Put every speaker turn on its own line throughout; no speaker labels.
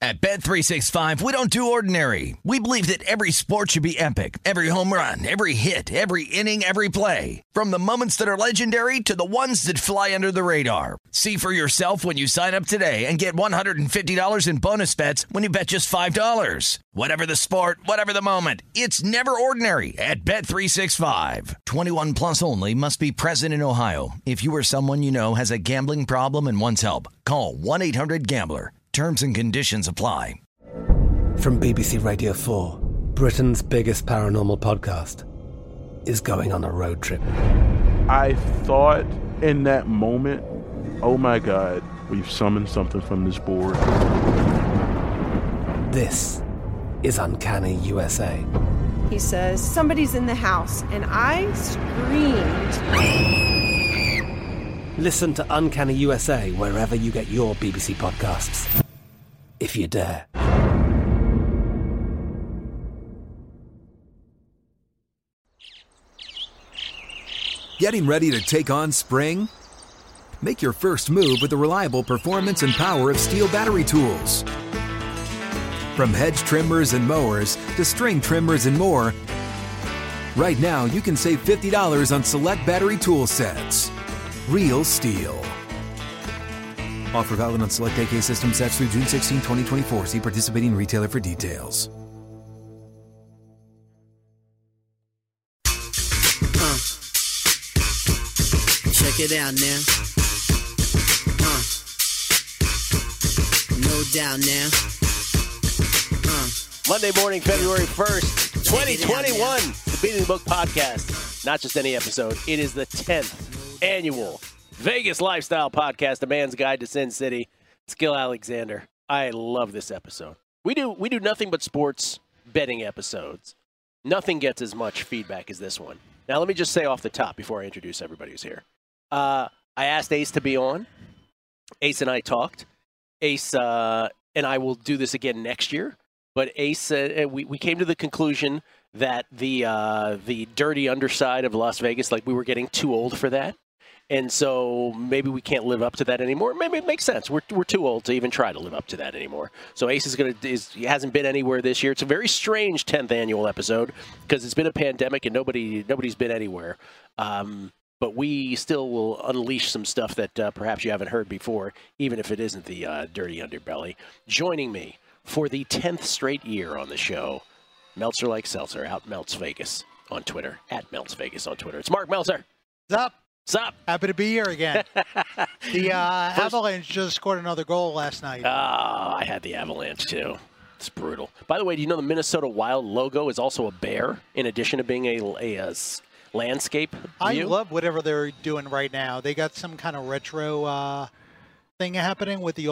At Bet365, we don't do ordinary. We believe that every sport should be epic. Every home run, every hit, every inning, every play. From the moments that are legendary to the ones that fly under the radar. See for yourself when you sign up today and get $150 in bonus bets when you bet just $5. Whatever the sport, whatever the moment, it's never ordinary at Bet365. 21 plus only. Must be present in Ohio. If you or someone you know has a gambling problem and wants help, call 1-800-GAMBLER. Terms and conditions apply.
From BBC Radio 4, Britain's biggest paranormal podcast is going on a road trip.
I thought in that moment, oh my God, we've summoned something from this board.
This is Uncanny USA.
He says, somebody's in the house, and I screamed.
Listen to Uncanny USA wherever you get your BBC podcasts, if you dare.
Getting ready to take on spring? Make your first move with the reliable performance and power of Steel battery tools. From hedge trimmers and mowers to string trimmers and more, right now you can save $50 on select battery tool sets. Real Steel. Offer valid on select AK system sets through June 16, 2024. See participating retailer for details.
Check it out now. No doubt now.
Monday morning, February 1st, 2021. The Beating the Book Podcast. Not just any episode. It is the 10th annual Vegas Lifestyle Podcast, A Man's Guide to Sin City. It's Gil Alexander. I love this episode. We do nothing but sports betting episodes. Nothing gets as much feedback as this one. Now, let me just say off the top before I introduce everybody who's here. I asked Ace to be on. Ace and I talked. Ace and I will do this again next year. But Ace, we came to the conclusion that the dirty underside of Las Vegas, like we were getting too old for that. And so maybe we can't live up to that anymore. Maybe it makes sense. We're too old to even try to live up to that anymore. So Ace he hasn't been anywhere this year. It's a very strange 10th annual episode because it's been a pandemic and nobody's been anywhere. But we still will unleash some stuff that perhaps you haven't heard before, even if it isn't the dirty underbelly. Joining me for the 10th straight year on the show, Meltzer Like Seltzer, out Melts Vegas on Twitter, at Melts Vegas on Twitter. It's Mark Meltzer.
What's up?
What's up?
Happy to be here again. The Avalanche just scored another goal last night.
Oh, I had the Avalanche too. It's brutal. By the way, do you know the Minnesota Wild logo is also a bear in addition to being a landscape view?
I love whatever they're doing right now. They got some kind of retro thing happening with the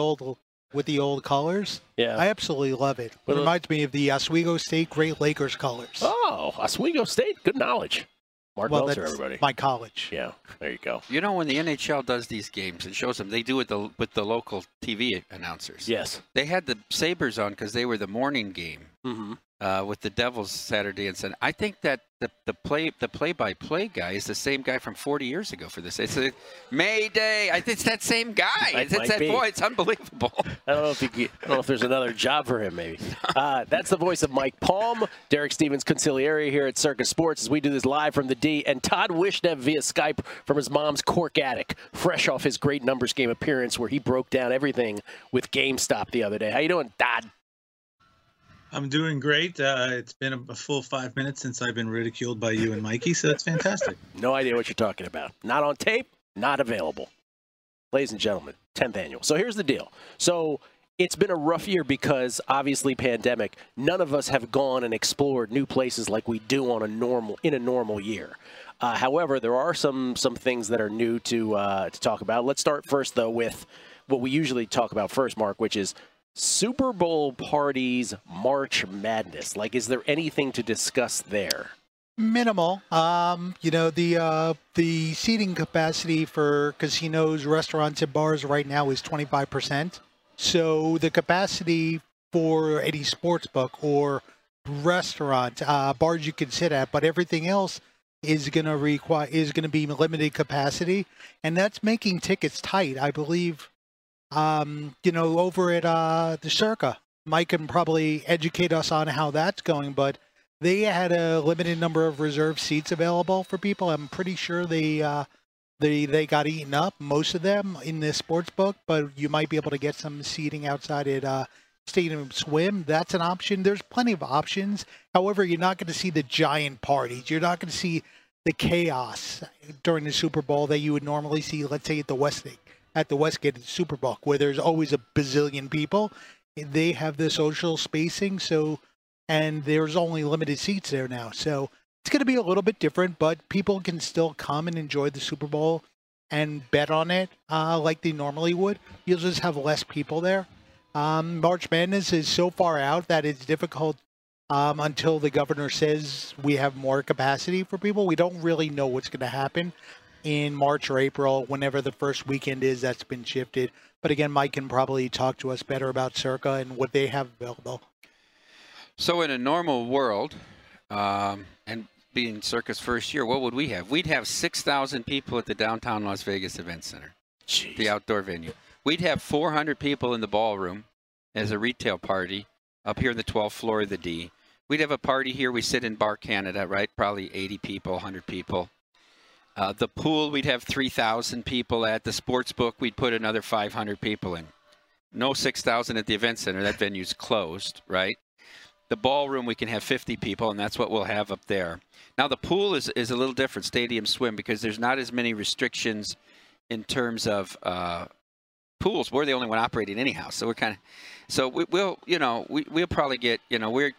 old colors.
Yeah.
I absolutely love it. It reminds me of the Oswego State Great Lakers colors.
Oh, Oswego State. Good knowledge. Mark Meltzer, everybody.
My college.
Yeah, there you go.
You know, when the NHL does these games, it shows them, they do it with the local TV announcers.
Yes.
They had the Sabres on because they were the morning game with the Devils Saturday and Sunday. I think that the play-by-play guy is the same guy from 40 years ago for this. It's a May Day. I think it's that same guy. It's that boy. It's unbelievable.
I don't know if there's another job for him, maybe. That's the voice of Mike Palm, Derek Stevens Conciliary here at Circus Sports as we do this live from the D, and Todd Wishnev via Skype from his mom's Cork attic, fresh off his great numbers game appearance where he broke down everything with GameStop the other day. How you doing, Todd?
I'm doing great. It's been a full 5 minutes since I've been ridiculed by you and Mikey, so that's fantastic.
No idea what you're talking about. Not on tape, not available. Ladies and gentlemen, 10th annual. So here's the deal. So it's been a rough year because, obviously, pandemic. None of us have gone and explored new places like we do in a normal year. However, there are some things that are new to talk about. Let's start first, though, with what we usually talk about first, Mark, which is Super Bowl parties, March Madness. Like, is there anything to discuss there?
Minimal. The seating capacity for casinos, restaurants, and bars right now is 25%. So the capacity for any sports book or restaurant, bars you can sit at, but everything else is going to be limited capacity, and that's making tickets tight. I believe. Over at the Circa, Mike can probably educate us on how that's going, but they had a limited number of reserved seats available for people. I'm pretty sure they got eaten up, most of them, in the sports book, but you might be able to get some seating outside at Stadium Swim. That's an option. There's plenty of options. However, you're not going to see the giant parties. You're not going to see the chaos during the Super Bowl that you would normally see, let's say, at the Westgate Super Bowl, where there's always a bazillion people. They have the social spacing, and there's only limited seats there now. So it's going to be a little bit different, but people can still come and enjoy the Super Bowl and bet on it like they normally would. You'll just have less people there. March Madness is so far out that it's difficult until the governor says we have more capacity for people. We don't really know what's going to happen in March or April, whenever the first weekend is that's been shifted. But again, Mike can probably talk to us better about Circa and what they have available.
So in a normal world, and being Circa's first year, what would we have? We'd have 6,000 people at the downtown Las Vegas Event Center, the outdoor venue. We'd have 400 people in the ballroom as a retail party up here in the 12th floor of the D. We'd have a party here. We sit in Bar Canada, right? Probably 80 people, 100 people. The pool, we'd have 3,000 people at. The sports book, we'd put another 500 people in. No 6,000 at the event center. That venue's closed, right? The ballroom, we can have 50 people, and that's what we'll have up there. Now, the pool is a little different, Stadium Swim, because there's not as many restrictions in terms of pools. We're the only one operating anyhow, so we're kind of – so we'll probably get, we're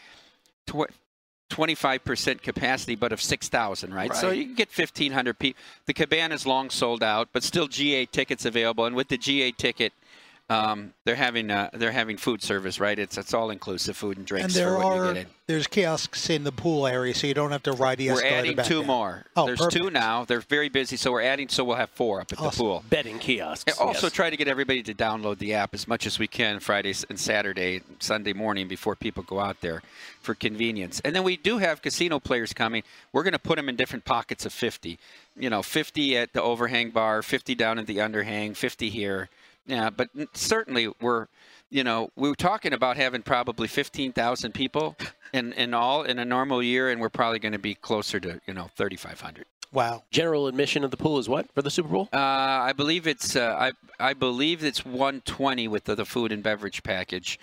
25% capacity, but of 6,000, right? So you can get 1,500 people. The Cabana's long sold out, but still GA tickets available. And with the GA ticket, they're having food service, right? It's all inclusive food and drinks.
And there's kiosks in the pool area, so you don't have to ride the escalator.
We're adding
back
two
down.
more.
Oh,
There's
perfect.
2 now. They're very busy, so we're adding. So we'll have 4 up at the pool.
Betting kiosks.
And also try to get everybody to download the app as much as we can Friday and Saturday, Sunday morning before people go out there for convenience. And then we do have casino players coming. We're going to put them in different pockets of 50. 50 at the overhang bar, 50 down at the underhang, 50 here. Yeah, but certainly we were talking about having probably 15,000 people in all in a normal year, and we're probably going to be closer to 3,500.
Wow.
General admission of the pool is what for the Super Bowl?
I believe it's I believe it's $120 with the food and beverage package.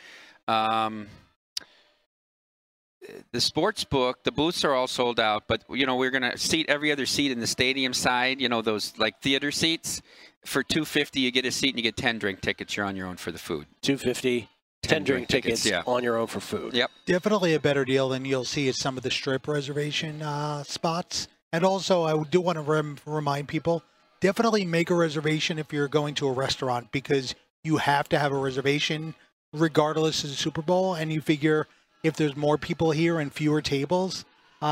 The sports book, the booths are all sold out, but we're going to seat every other seat in the stadium side. Those like theater seats. For $250, you get a seat and you get 10 drink tickets. You're on your own for the food.
$250, 10 drink tickets on your own for food.
Yep.
Definitely a better deal than you'll see at some of the strip reservation spots. And also, I do want to remind people, definitely make a reservation if you're going to a restaurant, because you have to have a reservation regardless of the Super Bowl. And you figure if there's more people here and fewer tables,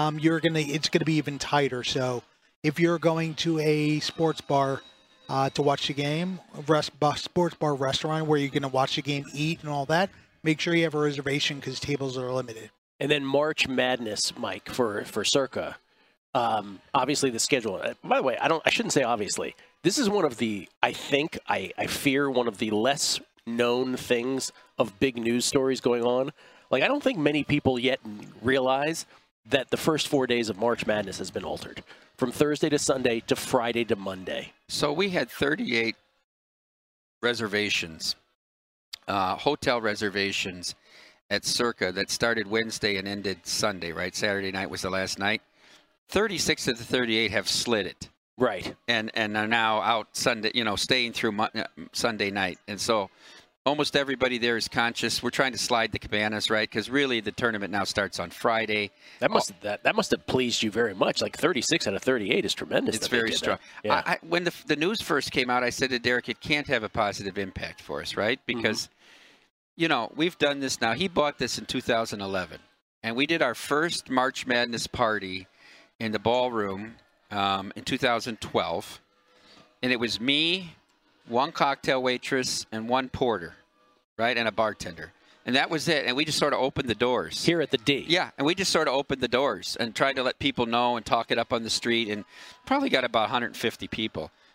it's gonna be even tighter. So if you're going to a sports bar to watch the game, sports bar restaurant where you're going to watch the game, eat, and all that, make sure you have a reservation because tables are limited.
And then March Madness, Mike, for Circa. Obviously, the schedule. By the way, I shouldn't say obviously. This is one of the, I fear, one of the less known things of big news stories going on. Like, I don't think many people yet realize that the first 4 days of March Madness has been altered. From Thursday to Sunday to Friday to Monday.
So we had 38 reservations, hotel reservations at Circa that started Wednesday and ended Sunday, right? Saturday night was the last night. 36 of the 38 have slid it.
Right.
And are now out Sunday, staying through Sunday night. And so almost everybody there is conscious. We're trying to slide the Cabanas, right? Because really the tournament now starts on Friday.
That must have pleased you very much. Like 36 out of 38 is tremendous.
It's very strong.
Yeah.
When the news first came out, I said to Derek, it can't have a positive impact for us, right? Because, we've done this now. He bought this in 2011. And we did our first March Madness party in the ballroom in 2012. And it was me, one cocktail waitress, and one porter, right, and a bartender. And that was it. And we just sort of opened the doors.
Here at the D.
Yeah, and we just sort of opened the doors and tried to let people know and talk it up on the street, and probably got about 150 people.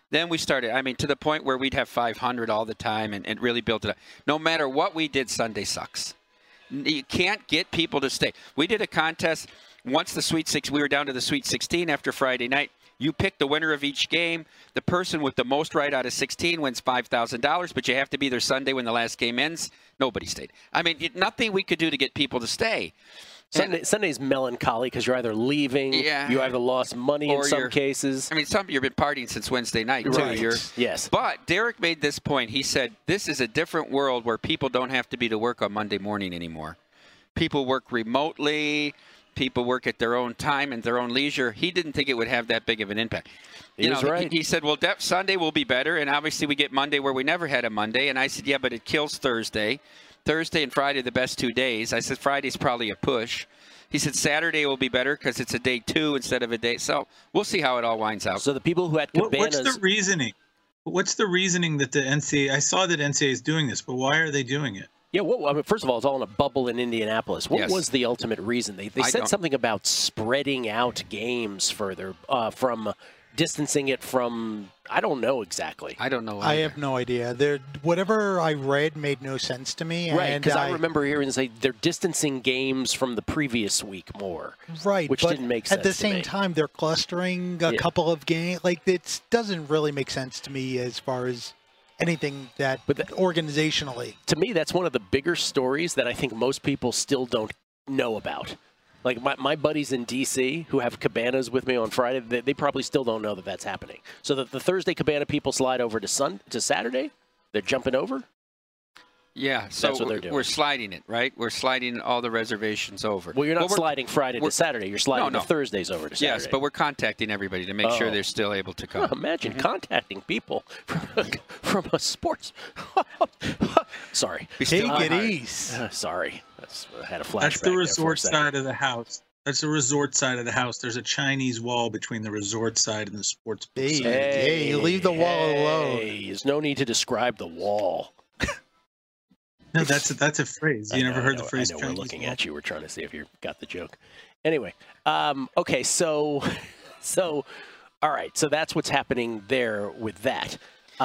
Then we started, to the point where we'd have 500 all the time and really built it up. No matter what we did, Sunday sucks. You can't get people to stay. We did a contest once the Sweet 6. We were down to the Sweet 16 after Friday night. You pick the winner of each game. The person with the most right out of 16 wins $5,000, but you have to be there Sunday when the last game ends. Nobody stayed. Nothing we could do to get people to stay.
Sunday's melancholy because you're either leaving, you either lost money in some cases.
Some you've been partying since Wednesday night, too.
Right. Yes.
But Derek made this point. He said, this is a different world where people don't have to be to work on Monday morning anymore. People work remotely. People work at their own time and their own leisure. He didn't think it would have that big of an impact.
Right.
He said, well, Sunday will be better, and obviously we get Monday where we never had a Monday. And I said, yeah, but it kills Thursday. Thursday and Friday are the best 2 days. I said, Friday's probably a push. He said Saturday will be better because it's a day 2 instead of a day. So we'll see how it all winds out.
So the people who had cabanas.
What's the reasoning? What's the reasoning that the NCAA? I saw that NCAA is doing this, but why are they doing it?
Yeah, first of all, it's all in a bubble in Indianapolis. What was the ultimate reason? They said something about spreading out games further from distancing it from. I don't know exactly.
I don't know.
I have no idea. Whatever I read made no sense to me.
Right, because I remember hearing say they're distancing games from the previous week more.
Right,
which didn't make sense.
At the same time, they're clustering a couple of games. It doesn't really make sense to me as far as anything organizationally.
To me, that's one of the bigger stories that I think most people still don't know about. Like my buddies in D.C. who have cabanas with me on Friday, they probably still don't know that that's happening. So that the Thursday cabana people slide over to Saturday, they're jumping over?
Yeah, so
that's what they're doing.
We're sliding it, right? We're sliding all the reservations over.
Well, you're not sliding Friday to Saturday. You're sliding the Thursdays over to Saturday.
Yes, but we're contacting everybody to make sure they're still able to come.
Imagine contacting people from a sports. Sorry.
Take it easy.
Sorry. I had a flashback.
That's the resort side of the house. That's the resort side of the house. There's a Chinese wall between the resort side and the sports book side.
Hey, you leave the wall alone.
There's no need to describe the wall.
No, that's a phrase. You never heard the phrase.
I know, we're looking at you. We're trying to see if you got the joke. Anyway, okay, so all right, so that's what's happening there with that.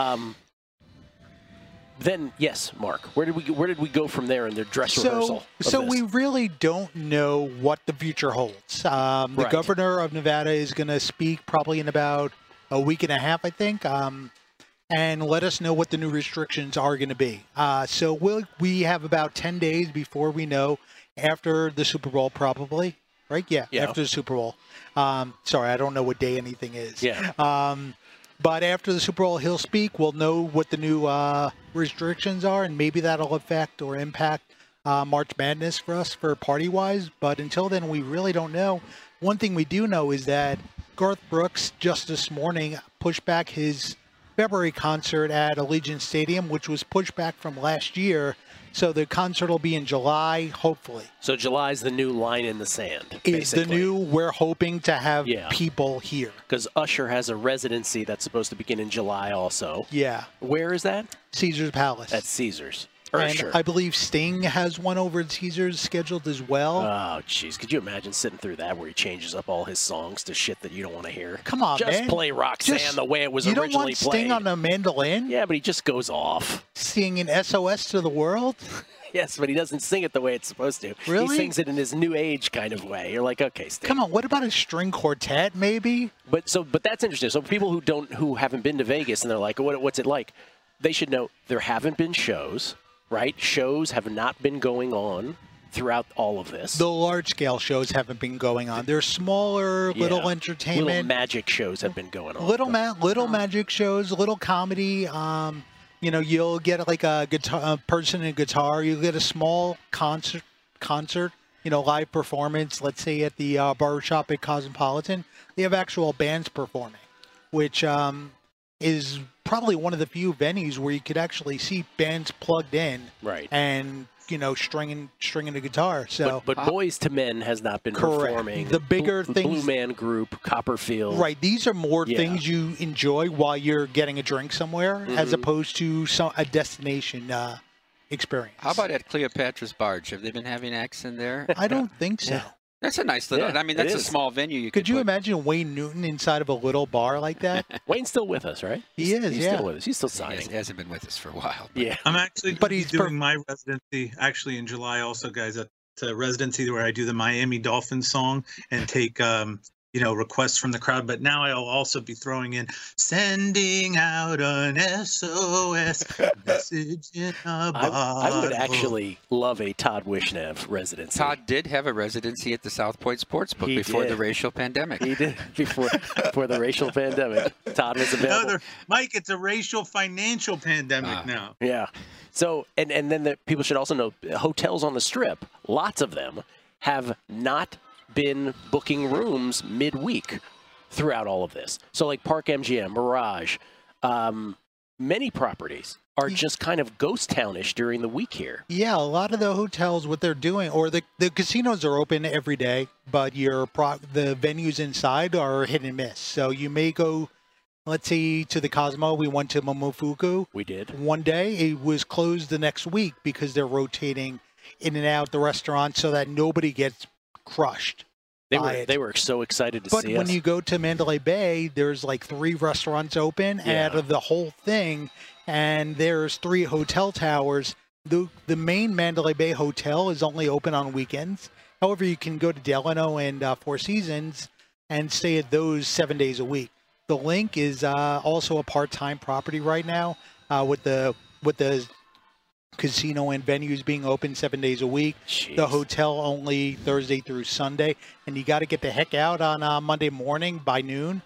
Then yes, Mark, where did we go from there in their dress rehearsal?
So we really don't know what the future holds. The governor of Nevada is going to speak probably in about a week and a half, I think. And let us know what the new restrictions are going to be. So we have about 10 days before we know, after the Super Bowl probably, right? Yeah. After the Super Bowl. Sorry, I don't know what day anything is.
Yeah.
But after the Super Bowl, he'll speak. We'll know what the new restrictions are, and maybe that'll affect or impact March Madness for us for party-wise. But until then, we really don't know. One thing we do know is that Garth Brooks just this morning pushed back his February concert at Allegiant Stadium, which was pushed back from last year. So the concert will be in July, hopefully.
So July's the new line in the sand.
Is the new, we're hoping to have people here.
Because Usher has a residency that's supposed to begin in July also.
Yeah.
Where is that?
Caesar's Palace.
At Caesar's.
And I believe Sting has one over at Caesars scheduled as well.
Oh, jeez. Could you imagine sitting through that where he changes up all his songs to shit that you don't want to hear?
Come on,
man. Just play Roxanne the way it was originally played.
You don't want Sting on a mandolin?
Yeah, but he just goes off.
Singing SOS to the world?
Yes, but he doesn't sing it the way it's supposed to.
Really?
He sings it in his new age kind of way. You're like, okay, Sting.
Come on, what about a string quartet, maybe?
But that's interesting. So people who haven't been to Vegas and they're like, what's it like? They should know there haven't been shows. Right? Shows have not been going on throughout all of this.
The large-scale shows haven't been going on. They're smaller, little entertainment.
Little magic shows have been going on.
Little magic shows, little comedy. You'll get like a person in a guitar. You'll get a small concert. Live performance. Let's say at the barbershop at Cosmopolitan, they have actual bands performing, which is probably one of the few venues where you could actually see bands plugged in,
right?
And stringing a guitar. So,
but Boys to Men has not been performing.
The bigger things,
Blue Man Group, Copperfield,
right? These are more things you enjoy while you're getting a drink somewhere, as opposed to a destination experience.
How about at Cleopatra's Barge? Have they been having acts in there?
I don't think so.
That's a nice little.
Yeah,
I mean, that's
it
a
is.
small venue.
Could you
put.
imagine Wayne Newton inside of a little bar like that?
Wayne's still with us, right?
He is,
He's
yeah.
still with us. He's still signing.
He hasn't been with us for a while.
Yeah.
I'm actually
But he's
doing my residency actually in July also, guys. It's a residency where I do the Miami Dolphins song and take requests from the crowd. But now I'll also be throwing in sending out an SOS message in a bottle.
I would actually love a Todd Wishnev residency.
Todd did have a residency at the South Point Sportsbook
He
before
did.
the racial pandemic.
He did before the racial pandemic. Todd was available.
Mike, it's a racial financial pandemic now.
Yeah. So, and then people should also know hotels on the Strip, lots of them, have not been booking rooms midweek throughout all of this. So like Park MGM, Mirage, many properties are just kind of ghost townish during the week here.
Yeah, a lot of the hotels, what they're doing, or the casinos are open every day, but the venues inside are hit and miss. So you may go, let's say, to the Cosmo. We went to Momofuku.
We did.
One day. It was closed the next week because they're rotating in and out the restaurant so that nobody gets crushed.
They were so excited to see us.
But when you go to Mandalay Bay, there's like 3 restaurants open out of the whole thing, and there's 3 hotel towers. The main Mandalay Bay hotel is only open on weekends. However, you can go to Delano and Four Seasons and stay at those 7 days a week. The Link is also a part-time property right now with the casino and venues being open 7 days a week.
Jeez.
The hotel only Thursday through Sunday, and you got to get the heck out on Monday morning by noon.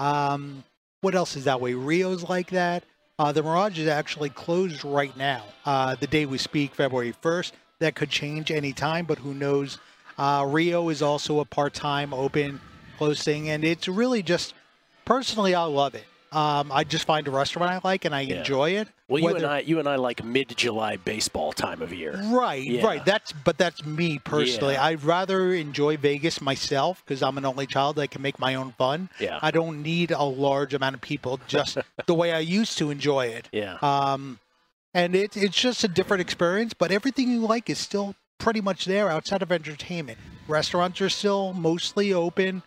What else is that way? Rio's like that. The Mirage is actually closed right now. The day we speak, February 1st. That could change anytime, but who knows? Rio is also a part-time open closed thing, and it's really just, personally, I love it. I just find a restaurant I like, and I enjoy it.
Well, you and I like mid-July baseball time of year.
Right, right. That's me personally.
Yeah.
I'd rather enjoy Vegas myself because I'm an only child. I can make my own fun.
Yeah.
I don't need a large amount of people, just the way I used to enjoy it.
Yeah.
And it's just a different experience, but everything you like is still pretty much there outside of entertainment. Restaurants are still mostly open.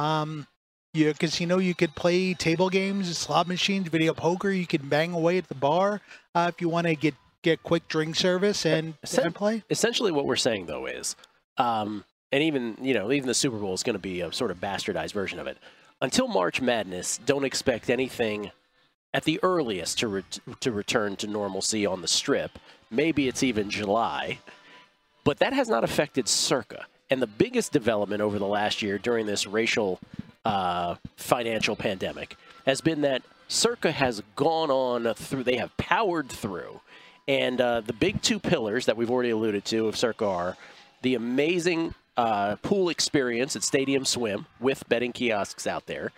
Your casino, you could play table games, slot machines, video poker. You can bang away at the bar if you want to get quick drink service and play.
Essentially, what we're saying though is, and even the Super Bowl is going to be a sort of bastardized version of it. Until March Madness, don't expect anything at the earliest to return to normalcy on the Strip. Maybe it's even July, but that has not affected Circa. And the biggest development over the last year during this racial financial pandemic has been that Circa has gone on through, they have powered through. And the big 2 pillars that we've already alluded to of Circa are the amazing pool experience at Stadium Swim with betting kiosks out there,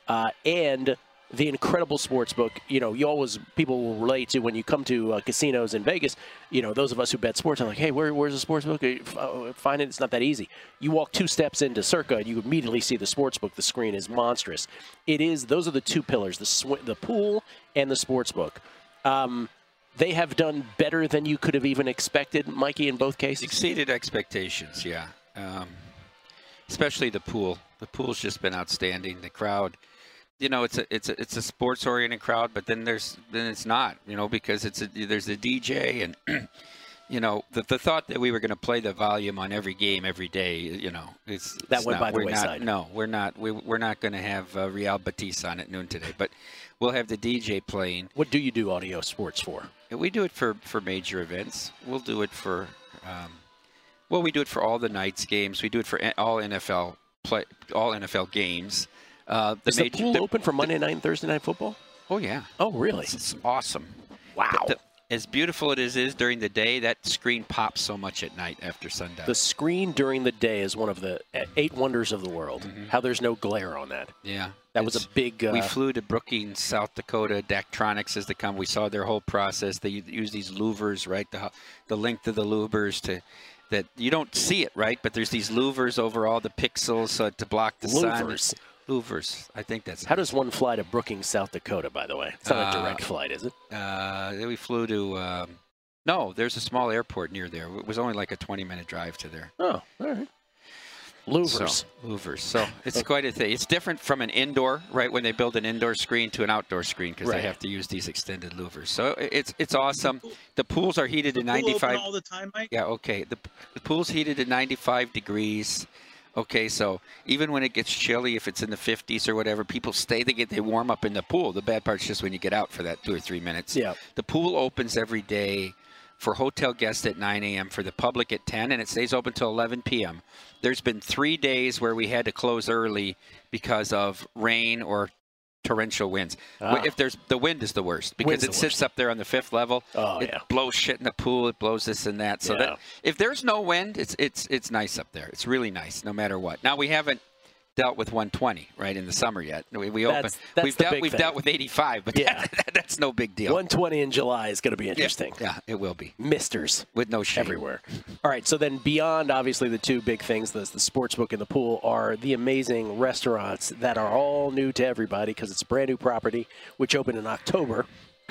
and the incredible sports book. People will relate to when you come to casinos in Vegas. Those of us who bet sports are like, hey, where's the sports book? Find it. It's not that easy. You walk 2 steps into Circa, and you immediately see the sports book. The screen is monstrous. Those are the 2 pillars: the pool and the sports book. They have done better than you could have even expected, Mikey, in both cases.
Exceeded expectations, yeah. Especially the pool. The pool's just been outstanding. The crowd. It's a sports oriented crowd, but then it's not, because there's the DJ and the thought that we were going to play the volume on every game every day,
that went by the wayside.
No, we're not going to have Real Betis on at noon today, but we'll have the DJ playing.
What do you do audio sports for?
We do it for major events. We'll do it for we do it for all the Knights games. We do it for all NFL games.
Is the pool open for Monday night and Thursday night football?
Oh, yeah.
Oh, really?
It's awesome.
Wow.
As beautiful as it is during the day, that screen pops so much at night after sundown.
The screen during the day is one of the 8 wonders of the world. Mm-hmm. How there's no glare on that.
Yeah.
That was a big...
we flew to Brookings, South Dakota. Daktronics is to come. We saw their whole process. They use these louvers, right? The length of the louvers that you don't see it, right? But there's these louvers over all the pixels to block the sun. Louvers. I think that's...
How does one fly to Brookings, South Dakota, by the way? It's not a direct flight, is it?
We flew to... no, there's a small airport near there. It was only like a 20-minute drive to there.
Oh, all right. Louvers.
So it's quite a thing. It's different from an indoor, right? When they build an indoor screen to an outdoor screen because they have to use these extended louvers. So it's awesome. The pools are heated to 95.
All the time, Mike?
Yeah, okay. The pool's heated to 95 degrees. Okay, so even when it gets chilly, if it's in the 50s or whatever, people stay. They warm up in the pool. The bad part's just when you get out for that 2 or 3 minutes.
Yeah.
The pool opens every day for hotel guests at 9 a.m., for the public at 10, and it stays open till 11 p.m. There's been 3 days where we had to close early because of rain or torrential winds. If the wind is the worst because it sits up there on the 5th level. It blows shit in the pool. It blows this and that. So that if there's no wind, it's nice up there. It's really nice no matter what. Now we haven't dealt with 120 right in the summer yet. We've dealt with 85, but that's no big deal.
120 in July is going to be interesting.
Yeah, it will be.
Misters
with no shade
everywhere. All right, so then beyond obviously the two big things, the sports book and the pool, are the amazing restaurants that are all new to everybody because it's a brand new property which opened in October.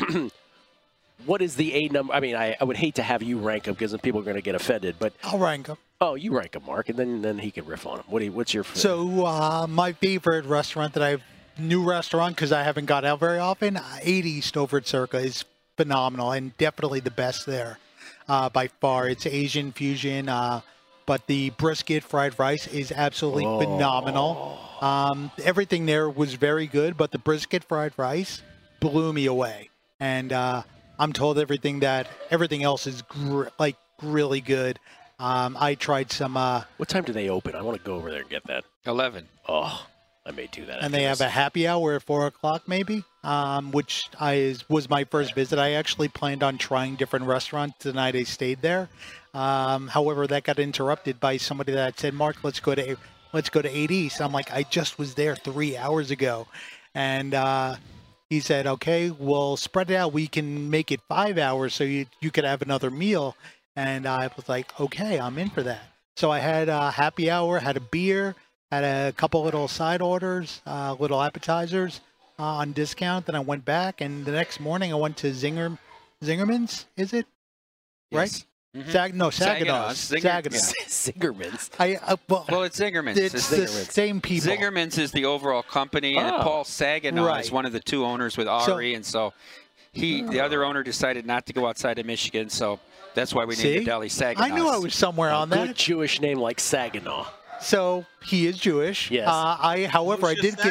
What is the A number? I mean, I would hate to have you rank them because then people are going to get offended. But
I'll rank them.
Oh, you rank them, Mark, and then he can riff on them. What's your favorite?
So my favorite restaurant new restaurant because I haven't got out very often, 8 East over at Circa is phenomenal and definitely the best there by far. It's Asian fusion, but the brisket fried rice is absolutely phenomenal. Everything there was very good, but the brisket fried rice blew me away. And I'm told everything else is really good. I tried some.
What time do they open? I want to go over there and get that.
11.
Oh, I may do that.
And they have a happy hour at 4 o'clock, maybe, which was my first visit. I actually planned on trying different restaurants the night I stayed there. However, that got interrupted by somebody that said, "Mark, let's go to 8 East." I'm like, I just was there 3 hours ago, and he said, "Okay, we'll spread it out. We can make it 5 hours so you could have another meal." And I was like, okay, I'm in for that. So I had a happy hour, had a beer, had a couple little side orders, little appetizers on discount. Then I went back, and the next morning I went to Zingerman's, is it?
Yes.
Right?
Mm-hmm.
Saginaw's.
Zingerman's.
Well, it's Zingerman's.
It's the same people.
Zingerman's is the overall company, and Paul Saginaw is one of the two owners with Ari, and so the other owner decided not to go outside of Michigan, so that's why we named the deli Saginaw.
I knew I was somewhere on that.
Good Jewish name like Saginaw.
So he is Jewish.
Yes.
However,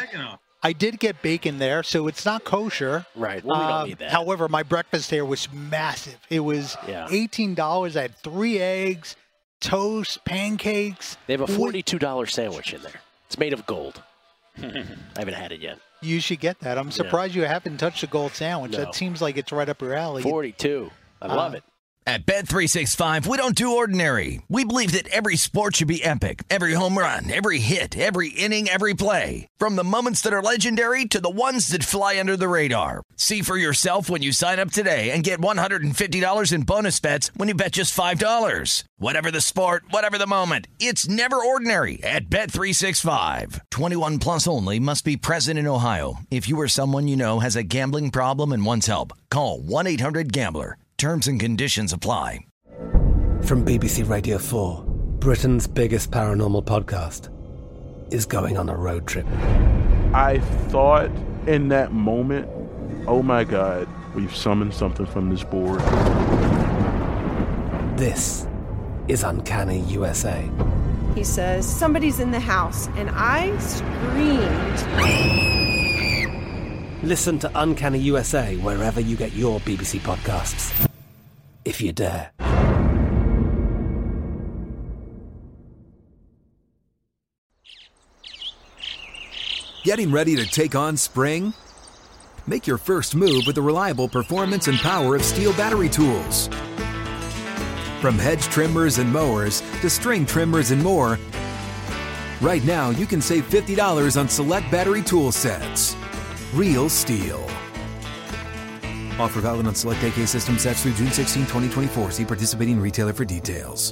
I did get bacon there, so it's not kosher.
Right. Well, we don't need that.
However, my breakfast there was massive. It was $18. I had 3 eggs, toast, pancakes.
They have a $42 sandwich in there. It's made of gold. I haven't had it yet.
You should get that. I'm surprised you haven't touched a gold sandwich.
No.
That seems like it's right up your alley.
42. I love it.
At Bet365, we don't do ordinary. We believe that every sport should be epic. Every home run, every hit, every inning, every play. From the moments that are legendary to the ones that fly under the radar. See for yourself when you sign up today and get $150 in bonus bets when you bet just $5. Whatever the sport, whatever the moment, it's never ordinary at Bet365. 21 plus only. Must be present in Ohio. If you or someone you know has a gambling problem and wants help, call 1-800-GAMBLER. Terms and conditions apply.
From BBC Radio 4, Britain's biggest paranormal podcast is going on a road trip.
I thought in that moment, oh my God, we've summoned something from this board.
This is Uncanny USA.
He says, somebody's in the house, and I screamed.
Listen to Uncanny USA wherever you get your BBC podcasts, if you dare.
Getting ready to take on spring? Make your first move with the reliable performance and power of Steel battery tools. From hedge trimmers and mowers to string trimmers and more, right now you can save $50 on select battery tool sets. Real Steel. Offer valid on select AK system sets through June 16, 2024. See participating retailer for details.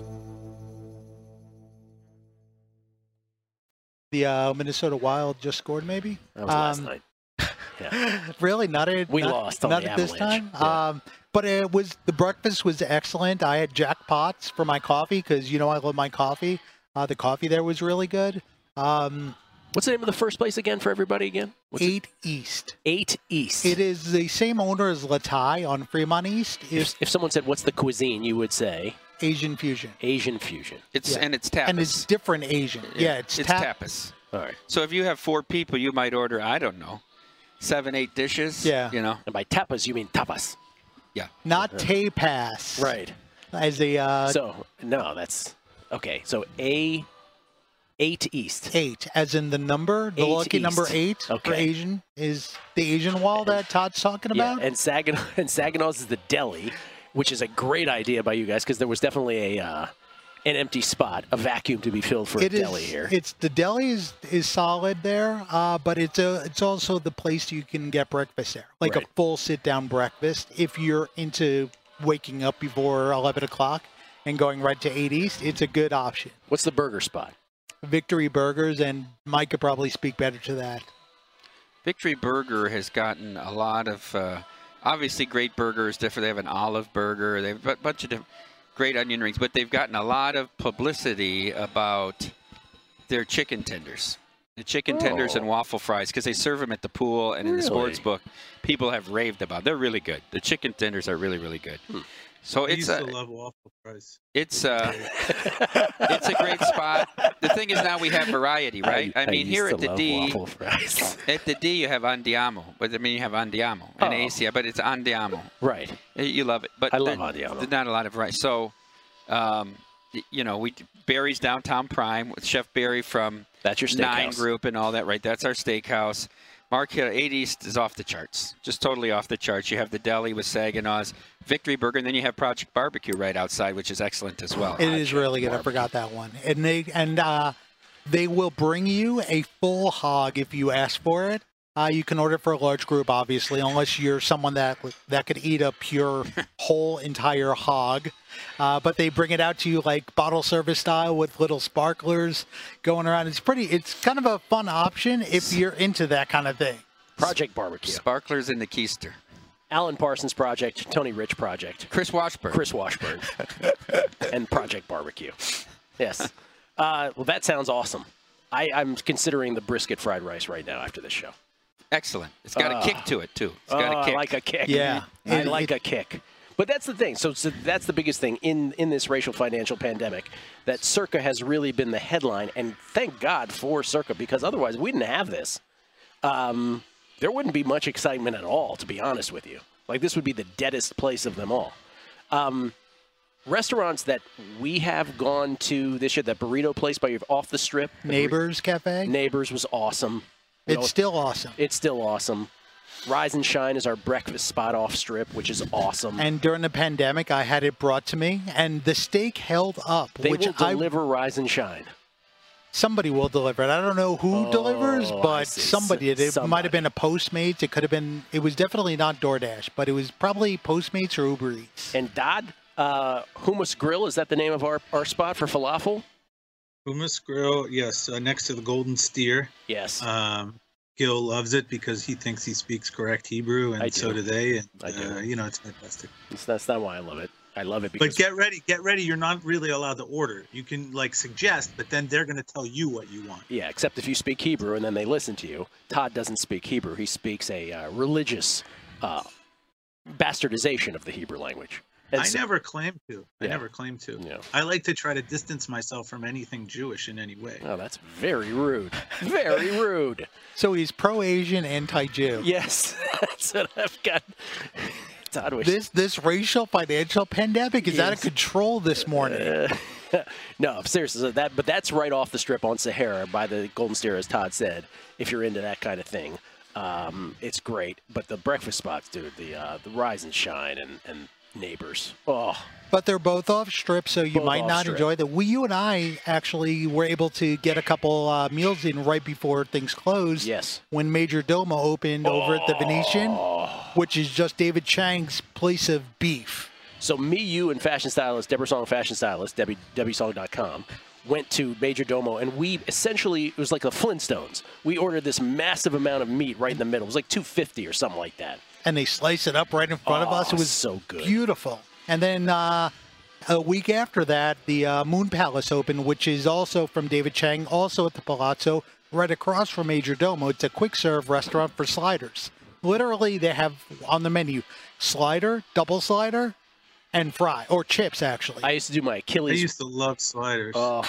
The Minnesota Wild just scored, maybe?
That was last night. Yeah.
Really?
We lost on
not
the
at this
Avalanche.
time?
Yeah.
But the breakfast was excellent. I had jackpots for my coffee because, I love my coffee. The coffee there was really good.
What's the name of the first place again for everybody again?
8 East.
8 East.
It is the same owner as Latai on Fremont East.
If someone said, what's the cuisine, you would say?
Asian fusion.
Asian fusion.
And it's tapas.
And it's different Asian. Yeah, it's
tapas.
All right.
So if you have 4 people, you might order, I don't know, 7, 8 dishes.
Yeah.
You know.
And by tapas, you mean tapas.
Yeah.
Not tapas.
Right.
As a.
No, that's okay. So 8 East.
8, as in the number, the lucky
East.
number 8 for Asian is the Asian wall that Todd's talking about.
Yeah, and Saginaw's is the deli, which is a great idea by you guys because there was definitely an empty spot, a vacuum to be filled for a deli here.
The deli is solid there, but it's also the place you can get breakfast there, like a full sit down breakfast. If you're into waking up before 11 o'clock and going right to 8 East, it's a good option.
What's the burger spot?
Victory Burgers, and Mike could probably speak better to that.
Victory Burger has gotten a lot of, obviously great burgers. They have an olive burger. They have a bunch of different great onion rings, but they've gotten a lot of publicity about their chicken tenders. The chicken tenders and waffle fries, because they serve them at the pool and in the sports book. People have raved about. They're really good. The chicken tenders are really, really good. So
I used to love waffle fries.
It's a great spot. The thing is now we have variety, right? I mean, here at the D, you have Andiamo, but I mean you have Andiamo and Asia, but it's Andiamo.
Right.
You love it, but
I love Andiamo.
There's not a lot of variety. So, Barry's Downtown Prime with Chef Barry from
That's your steakhouse.
9 Group and all that, right? That's our steakhouse. Mark Hill, 8 East is off the charts, just totally off the charts. You have the deli with Saginaw's, Victory Burger, and then you have Project Barbecue right outside, which is excellent as well.
It is really good. I forgot that one. And they will bring you a full hog if you ask for it. You can order for a large group, obviously, unless you're someone that could eat a pure whole entire hog. But they bring it out to you like bottle service style with little sparklers going around. It's kind of a fun option if you're into that kind of thing.
Project Barbecue.
Sparklers in the Keister.
Alan Parsons Project, Tony Rich Project.
Chris Washburn.
And Project Barbecue. Yes. Well, that sounds awesome. I'm considering the brisket fried rice right now after this show.
Excellent. It's got a kick to it, too. It's got a kick.
I like a kick.
Yeah.
I like a kick. But that's the thing. So that's the biggest thing in this racial financial pandemic, that Circa has really been the headline. And thank God for Circa, because otherwise we didn't have this. There wouldn't be much excitement at all, to be honest with you. Like, this would be the deadest place of them all. Restaurants that we have gone to this year, that burrito place by off the strip.
Neighbors Cafe?
Neighbors was awesome.
It's still awesome.
It's still awesome. Rise and Shine is our breakfast spot off strip, which is awesome.
And during the pandemic, I had it brought to me, and the steak held up.
They will deliver Rise and Shine.
Somebody will deliver it. I don't know who delivers, but somebody. It might have been a Postmates. It could have been. It was definitely not DoorDash, but it was probably Postmates or Uber Eats.
And Dodd, Hummus Grill, is that the name of our spot for falafel?
Hummus Grill, yes, next to the Golden Steer.
Yes.
Gil loves it because he thinks he speaks correct Hebrew, and so do they. And,
I do.
It's fantastic.
That's not why I love it. I love it because...
But get ready. You're not really allowed to order. You can, suggest, but then they're going to tell you what you want.
Yeah, except if you speak Hebrew and then they listen to you. Todd doesn't speak Hebrew. He speaks a religious bastardization of the Hebrew language.
I never claimed to.
Yeah.
I like to try to distance myself from anything Jewish in any way.
Oh, that's very rude. Very rude.
So he's pro-Asian, anti-Jew.
Yes, that's what I've got. Todd
this racial financial pandemic is out of control this morning.
No, seriously. But that's right off the strip on Sahara by the Golden Steer, as Todd said. If you're into that kind of thing, it's great. But the breakfast spots, dude, the Rise and Shine and Neighbors. Oh.
But they're both off strip, so you might not enjoy that. You and I actually were able to get a couple meals in right before things closed.
Yes.
When Major Domo opened over at the Venetian, which is just David Chang's place of beef.
So me, you, and fashion stylist, Deborah Song fashion stylist, DebbieSong.com, went to Major Domo, and we essentially, it was like the Flintstones. We ordered this massive amount of meat right in the middle. It was like $250 or something like that.
And they slice it up right in front of us. It was
so good.
Beautiful. And then A week after that, the Moon Palace opened, which is also from David Chang, also at the Palazzo, right across from Major Domo. It's a quick-serve restaurant for sliders. Literally, they have on the menu slider, double slider, and fry, or chips, actually.
I used to do my Achilles.
I used to love sliders.
Oh.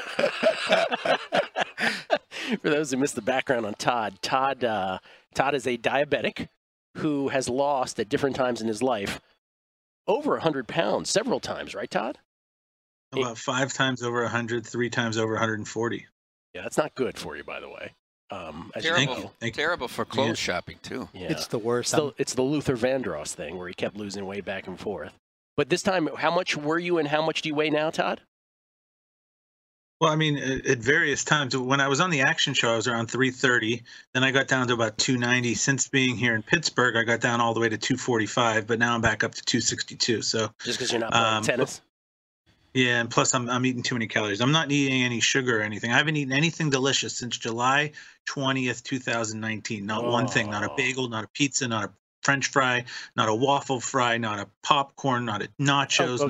For those who missed the background on Todd, Todd is a diabetic who has lost at different times in his life over 100 pounds several times, right, Todd?
About 5 times over 100, 3 times over 140.
Yeah, that's not good for you, by the way.
Terrible for clothes shopping, too.
Yeah.
It's the worst.
It's the Luther Vandross thing where he kept losing weight back and forth. But this time, how much were you and how much do you weigh now, Todd?
Well, I mean, at various times. When I was on the action show, I was around 330. Then I got down to about 290. Since being here in Pittsburgh, I got down all the way to 245. But now I'm back up to 262. So
just because you're not playing tennis?
Yeah, and plus I'm eating too many calories. I'm not eating any sugar or anything. I haven't eaten anything delicious since July 20th, 2019. Not one thing. Not a bagel, not a pizza, not a French fry, not a waffle fry, not a popcorn, not a nachos,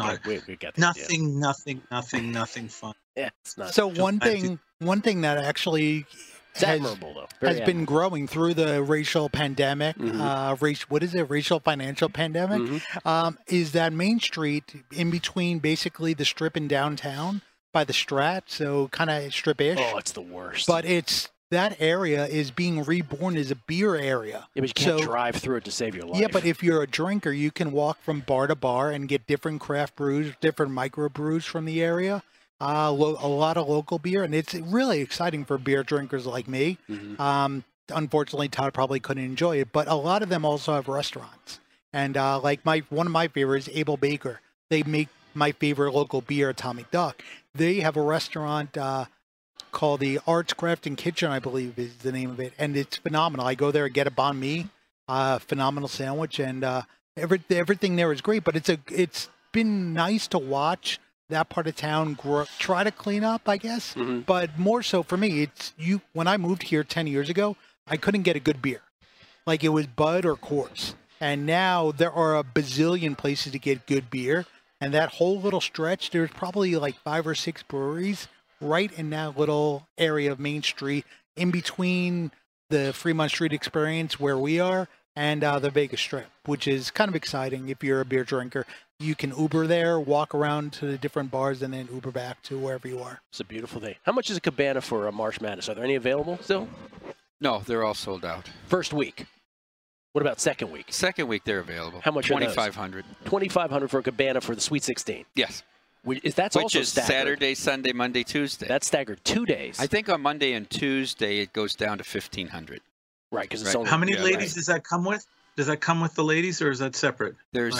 nothing fun.
Yeah, it's not.
So one thing that actually has been growing through the racial pandemic, racial financial pandemic, is that Main Street in between basically the Strip and downtown by the Strat, so kind of Strip-ish.
Oh, it's the worst.
But that area is being reborn as a beer area.
Yeah, but you can't drive through it to save your life.
Yeah, but if you're a drinker, you can walk from bar to bar and get different craft brews, different micro brews from the area. A lot of local beer, and it's really exciting for beer drinkers like me. Unfortunately, Todd probably couldn't enjoy it, but a lot of them also have restaurants. And one of my favorites, Abel Baker. They make my favorite local beer, Atomic Duck. They have a restaurant called the Arts Craft and Kitchen, I believe is the name of it, and it's phenomenal. I go there and get a banh mi, phenomenal sandwich, and everything there is great. But it's been nice to watch that part of town try to clean up, I guess. But more so for me, when I moved here 10 years ago, I couldn't get a good beer. Like it was Bud or Coors. And now there are a bazillion places to get good beer. And that whole little stretch, there's probably like 5 or 6 breweries right in that little area of Main Street in between the Fremont Street Experience where we are and the Vegas Strip, which is kind of exciting if you're a beer drinker. You can Uber there, walk around to the different bars, and then Uber back to wherever you are.
It's a beautiful thing. How much is a cabana for March Madness? Are there any available still?
No, they're all sold out.
First week. What about second week?
Second week, they're available.
How much?
$2,500.
$2,500 for a cabana for the Sweet 16.
Yes.
Which is
staggered.
Saturday,
Sunday, Monday, Tuesday.
That's staggered 2 days.
I think on Monday and Tuesday it goes down to $1,500.
Right, because it's only.
How many ladies does that come with? Does that come with the ladies, or is that separate?
You'll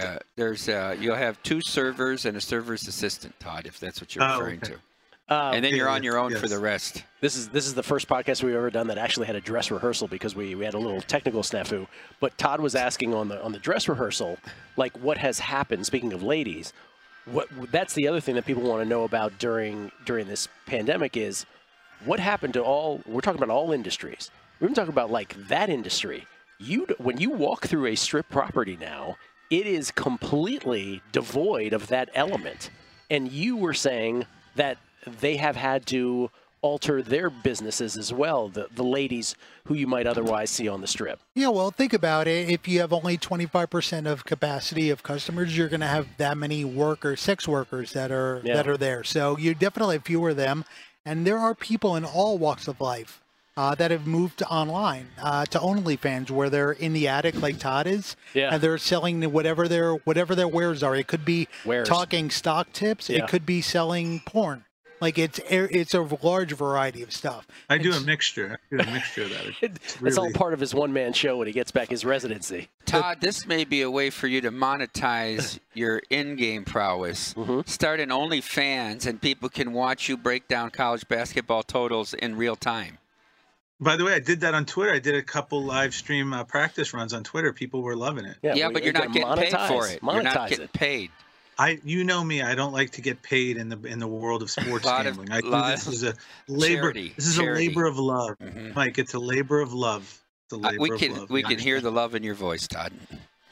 have 2 servers and a server's assistant, Todd, if that's what you're referring to. And then you're on your own for the rest.
This is the first podcast we've ever done that actually had a dress rehearsal because we had a little technical snafu. But Todd was asking on the dress rehearsal, like what has happened. Speaking of ladies, that's the other thing that people want to know about during this pandemic is what happened to all. We're talking about all industries. We're even talking about like that industry. When you walk through a strip property now, it is completely devoid of that element. And you were saying that they have had to alter their businesses as well, the ladies who you might otherwise see on the strip.
Yeah, well, think about it. If you have only 25% of capacity of customers, you're going to have that many sex workers that are there. So you definitely have fewer of them. And there are people in all walks of life that have moved to online, to OnlyFans, where they're in the attic like Todd is, and they're selling whatever their wares are. It could be talking stock tips. Yeah. It could be selling porn. Like it's a large variety of stuff.
I do a mixture of that.
It's all part of his one-man show when he gets back his residency.
Todd, this may be a way for you to monetize your in-game prowess. Start an OnlyFans, and people can watch you break down college basketball totals in real time.
By the way, I did that on Twitter. I did a couple live stream practice runs on Twitter. People were loving it.
Yeah, but you're not getting paid for it. You're not getting paid.
You know me. I don't like to get paid in the world of sports gambling. This is a labor. This is a labor of love, Mike. It's a labor of love. It's a labor of love.
We can hear the love in your voice, Todd.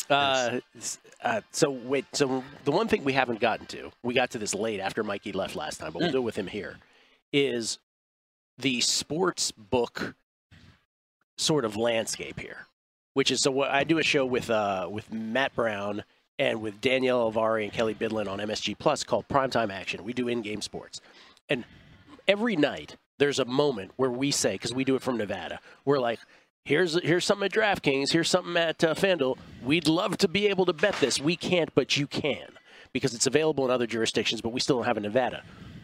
So the one thing we haven't gotten to, we got to this late after Mikey left last time, but we'll do it with him here, is the sports book sort of landscape here, which is, so I do a show with Matt Brown and with Danielle Alvari and Kelly Bidlin on MSG Plus called Primetime Action. We do in-game sports. And every night there's a moment where we say, because we do it from Nevada, we're like, here's something at DraftKings, here's something at FanDuel. We'd love to be able to bet this. We can't, but you can, because it's available in other jurisdictions, but we still don't have it in Nevada.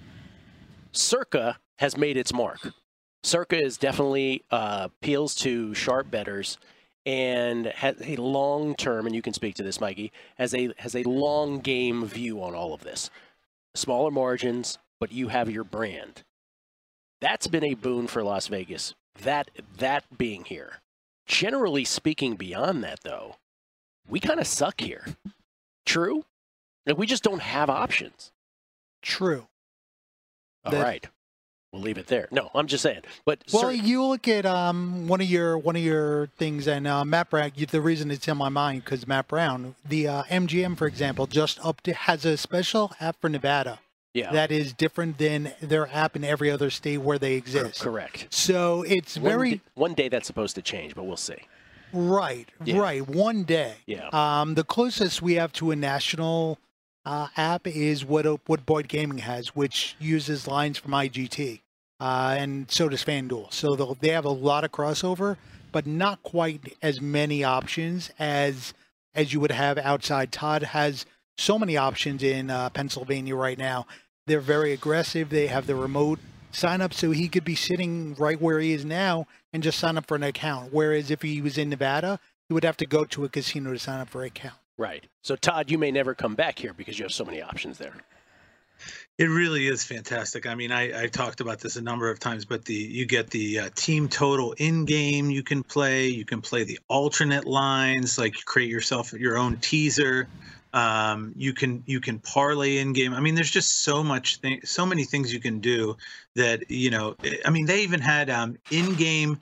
Circa has made its mark. Circa is definitely appeals to sharp bettors and has a long-term, and you can speak to this, Mikey, has a long game view on all of this. Smaller margins, but you have your brand. That's been a boon for Las Vegas, that being here. Generally speaking, beyond that, though, we kind of suck here. True? Like, we just don't have options.
True.
All right. We'll leave it there. No, I'm just saying. But
well, you look at one of your things, and Matt Brown. The reason it's in my mind because Matt Brown, the MGM, for example, just has a special app for Nevada.
Yeah.
That is different than their app in every other state where they exist.
Correct.
So it's
one day that's supposed to change, but we'll see.
Right.
Yeah.
Right. One day.
Yeah.
The closest we have to a national app is what Boyd Gaming has, which uses lines from IGT. And so does FanDuel. So they have a lot of crossover, but not quite as many options as you would have outside. Todd has so many options in Pennsylvania right now. They're very aggressive. They have the remote sign up, so he could be sitting right where he is now and just sign up for an account. Whereas if he was in Nevada, he would have to go to a casino to sign up for an account.
Right. So, Todd, you may never come back here because you have so many options there.
It really is fantastic. I mean, I talked about this a number of times, but you get the team total in game. You can play the alternate lines, like create yourself your own teaser. You can parlay in game. I mean, there's just so many things you can do that, I mean, they even had in game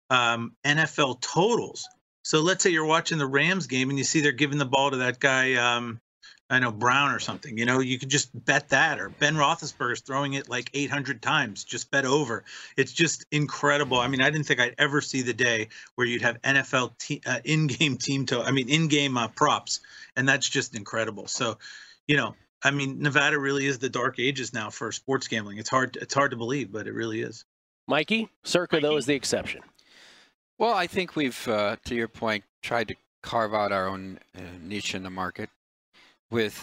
NFL totals. So let's say you're watching the Rams game and you see they're giving the ball to that guy, Brown or something. You could just bet that, or Ben Roethlisberger's throwing it like 800 times. Just bet over. It's just incredible. I mean, I didn't think I'd ever see the day where you'd have NFL in-game props, and that's just incredible. So, I mean, Nevada really is the dark ages now for sports gambling. It's hard to believe, but it really is.
Mikey, Circa though is the exception.
Well, I think we've, to your point, tried to carve out our own niche in the market with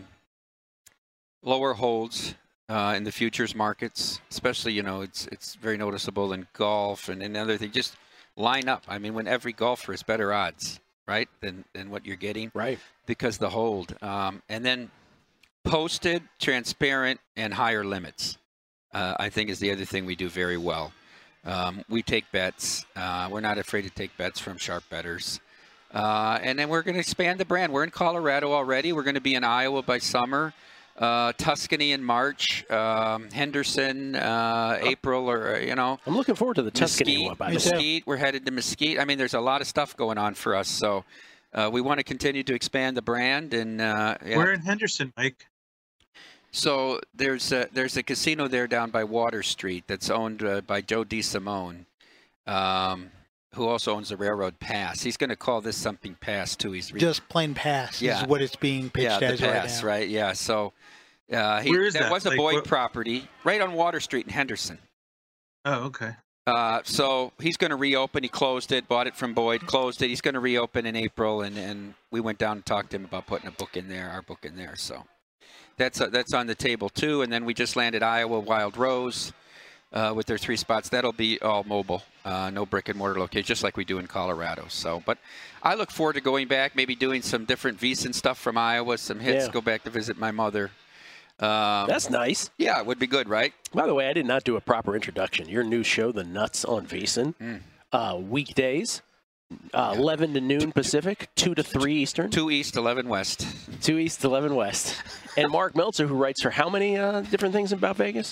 lower holds in the futures markets, especially, it's very noticeable in golf and other things. Just line up. I mean, when every golfer is better odds, right, than what you're getting,
right?
Because the hold, and then posted, transparent, and higher limits, I think is the other thing we do very well. We take bets. We're not afraid to take bets from sharp bettors. And then we're going to expand the brand. We're in Colorado already. We're going to be in Iowa by summer, Tuscany in March, Henderson, April, or,
I'm looking forward to the Tuscany one.
Mesquite. We're headed to Mesquite. I mean, there's a lot of stuff going on for us. So we want to continue to expand the brand. And
We're in Henderson, Mike.
So there's a casino there down by Water Street that's owned by Joe DeSimone, who also owns the Railroad Pass. He's going to call this something Pass too. He's
just plain Pass is what it's being pitched as
the
right
Pass,
now.
right? Yeah. So
where is
that was a Boyd property right on Water Street in Henderson.
Oh, okay.
So he's going to reopen. He closed it, bought it from Boyd, closed it. He's going to reopen in April, and we went down and talked to him about putting our book in there. So that's on the table too. And then we just landed Iowa Wild Rose with their 3 spots. That'll be all mobile, no brick and mortar location, just like we do in Colorado. So, but I look forward to going back, maybe doing some different VSiN stuff from Iowa, some hits. Go back to visit my mother.
That's nice.
Yeah, it would be good, right?
By the way, I did not do a proper introduction. Your new show, The Nuts on VSiN, weekdays, 11 to noon Pacific, 2 to 3 Eastern.
2 East, 11 West.
2 East, 11 West. And Mark Meltzer, who writes for how many different things about Vegas?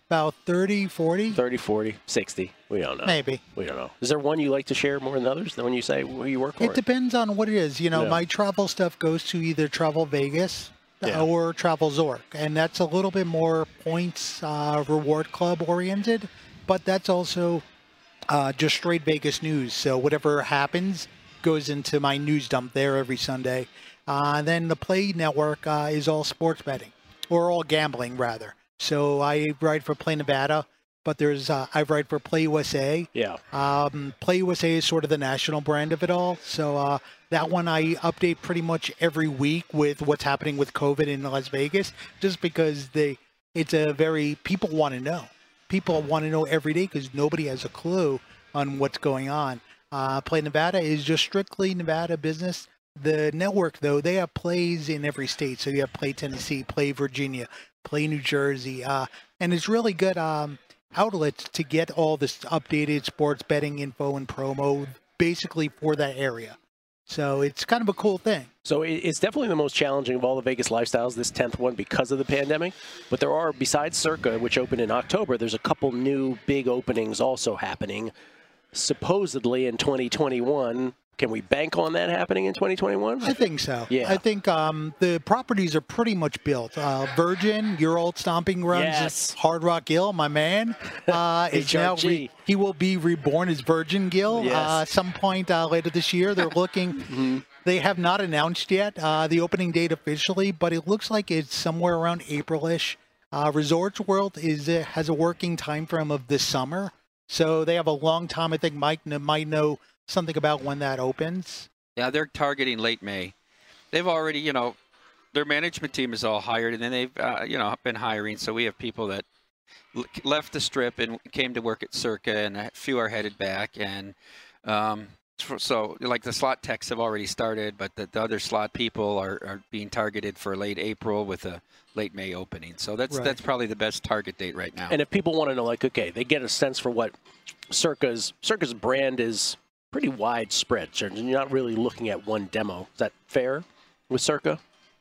About 30, 40?
30, 40, 60. We don't know.
Maybe.
We don't know. Is there one you like to share more than others? Than when you say who you work for?
It depends on what it is. You know,
Yeah.
my travel stuff goes to either Travel Vegas
Yeah.
or Travel Zork, and that's a little bit more points reward club oriented, but that's also just straight Vegas news. So whatever happens goes into my news dump there every Sunday. Then the Play Network is all sports betting, or all gambling rather. So I write for Play Nevada, but there's I write for Play USA.
Yeah.
Play USA is sort of the national brand of it all. So that one I update pretty much every week with what's happening with COVID in Las Vegas, just because people want to know. People want to know every day because nobody has a clue on what's going on. Play Nevada is just strictly Nevada business. The network, though, they have plays in every state. So you have Play Tennessee, Play Virginia, Play New Jersey, and it's really good outlets to get all this updated sports betting info and promo basically for that area. So it's kind of a cool thing.
So it's definitely the most challenging of all the Vegas lifestyles, this 10th one, because of the pandemic. But there are, besides Circa, which opened in October, there's a couple new big openings also happening, supposedly in 2021. Can we bank on that happening in 2021?
I think so.
Yeah.
I think the properties are pretty much built. Virgin, your old stomping grounds,
Yes.
Hard Rock Gill, my man, is now
HRG.
he will be reborn as Virgin Gill
Yes.
some point later this year. They're looking. They have not announced yet the opening date officially, but it looks like it's somewhere around April-ish. Resorts World has a working time frame of this summer, so they have a long time. I think Mike might know something about when that opens.
Yeah, they're targeting late May. They've already, their management team is all hired, and then they've, been hiring. So we have people that left the Strip and came to work at Circa, and a few are headed back. And so, like, the slot techs have already started, but the other slot people are being targeted for late April with a late May opening. So that's probably the best target date right now.
And if people want to know, like, okay, they get a sense for what Circa's brand is. Pretty widespread. So you're not really looking at one demo. Is that fair with Circa?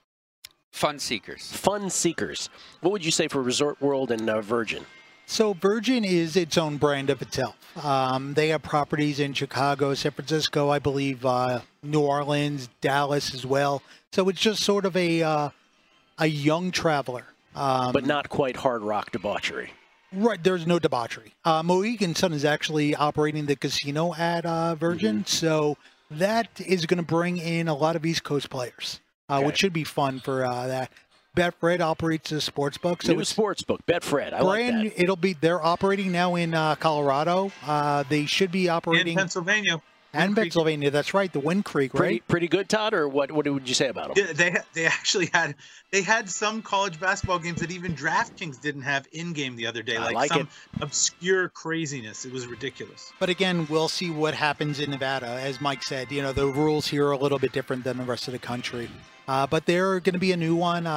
Fun seekers.
Fun seekers. What would you say for Resort World and Virgin?
So Virgin is its own brand of itself. They have properties in Chicago, San Francisco, I believe, New Orleans, Dallas as well. So it's just sort of a young traveler.
But not quite hard rock debauchery.
Right, there's no debauchery. Mohegan Sun is actually operating the casino at Virgin, so that is going to bring in a lot of East Coast players, which should be fun for that. Betfred operates a sports book. So
New sports book, Betfred. I like that.
They're operating now in Colorado. They should be operating
in Pennsylvania.
And Pennsylvania, that's right, the Wind Creek, right?
Pretty good, Todd, or what would you say about them?
Yeah, they actually had some college basketball games that even DraftKings didn't have in-game the other day, like some obscure craziness. It was ridiculous.
But again, we'll see what happens in Nevada. As Mike said, the rules here are a little bit different than the rest of the country. But there are going to be a new one.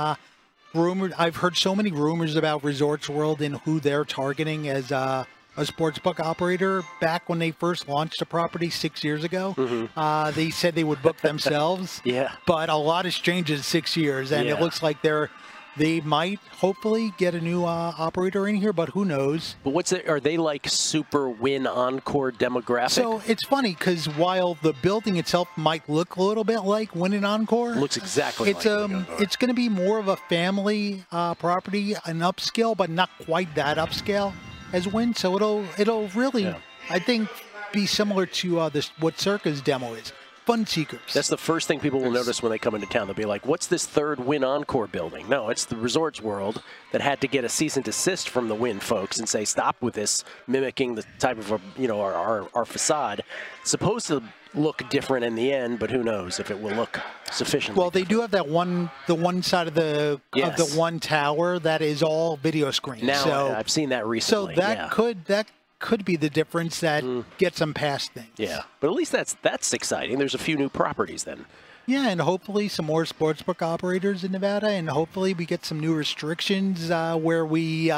I've heard so many rumors about Resorts World and who they're targeting as a sportsbook operator. Back when they first launched the property 6 years ago, they said they would book themselves.
Yeah.
But a lot has changed in 6 years, and it looks like they might hopefully get a new operator in here, but who knows?
But are they like super Win Encore demographic?
So it's funny because while the building itself might look a little bit like Win and Encore,
looks exactly
it's
like
it's going to be more of a family property, an upscale, but not quite that upscale as Win. So it'll really, I think, be similar to what Circa's demo is. Fun seekers.
That's the first thing people will notice when they come into town. They'll be like, what's this third Win Encore building? No, it's the Resorts World that had to get a cease and desist from the Win folks and say, stop with this, mimicking the type of, our facade. It's supposed to look different in the end, but who knows if it will look sufficiently
Well, they do have the one side of the one tower that is all video screens.
Now,
so,
I've seen that recently.
So that could be the difference that gets them past things.
Yeah, but at least that's exciting. There's a few new properties then.
Yeah, and hopefully some more sportsbook operators in Nevada, and hopefully we get some new restrictions where we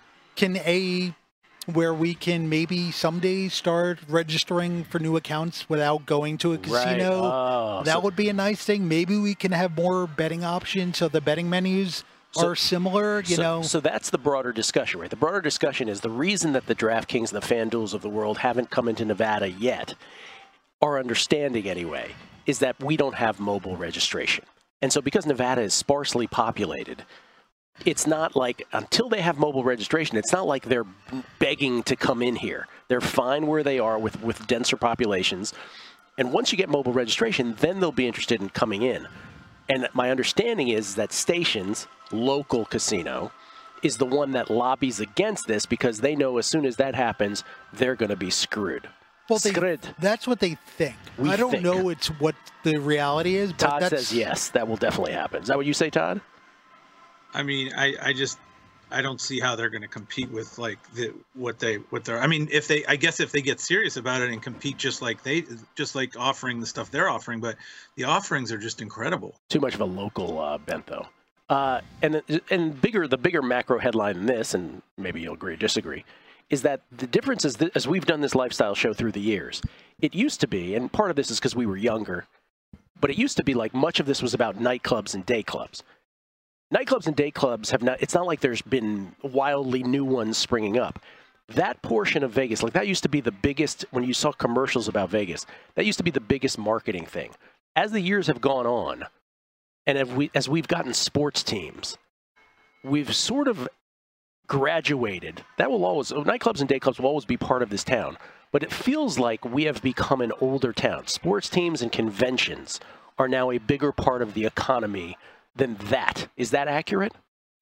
can maybe someday start registering for new accounts without going to a casino.
Right.
That would be a nice thing. Maybe we can have more betting options, so the betting menus are similar,
So that's the broader discussion, right? The broader discussion is the reason that the DraftKings and the FanDuels of the world haven't come into Nevada yet, our understanding anyway, is that we don't have mobile registration. And so because Nevada is sparsely populated, it's not like, until they have mobile registration, it's not like they're begging to come in here. They're fine where they are with denser populations. And once you get mobile registration, then they'll be interested in coming in. And my understanding is that Stations, local casino, is the one that lobbies against this because they know as soon as that happens, they're going to be screwed.
Well, that's what they think. I don't know it's what the reality is. But
Todd says yes, that will definitely happen. Is that what you say, Todd?
I mean, I don't see how they're going to compete with like what they're. I mean, if they get serious about it and compete just like offering the stuff they're offering, but the offerings are just incredible.
Too much of a local bent though. And the bigger macro headline in this, and maybe you'll agree or disagree, is that the difference is that as we've done this lifestyle show through the years, it used to be, and part of this is because we were younger, but it used to be like much of this was about nightclubs and day clubs. Nightclubs and day clubs have not, it's not like there's been wildly new ones springing up. That portion of Vegas, like that used to be the biggest, when you saw commercials about Vegas, that used to be the biggest marketing thing. As the years have gone on, and as we've gotten sports teams, we've sort of graduated. That will always, nightclubs and day clubs will always be part of this town, but it feels like we have become an older town. Sports teams and conventions are now a bigger part of the economy than that. Is that accurate?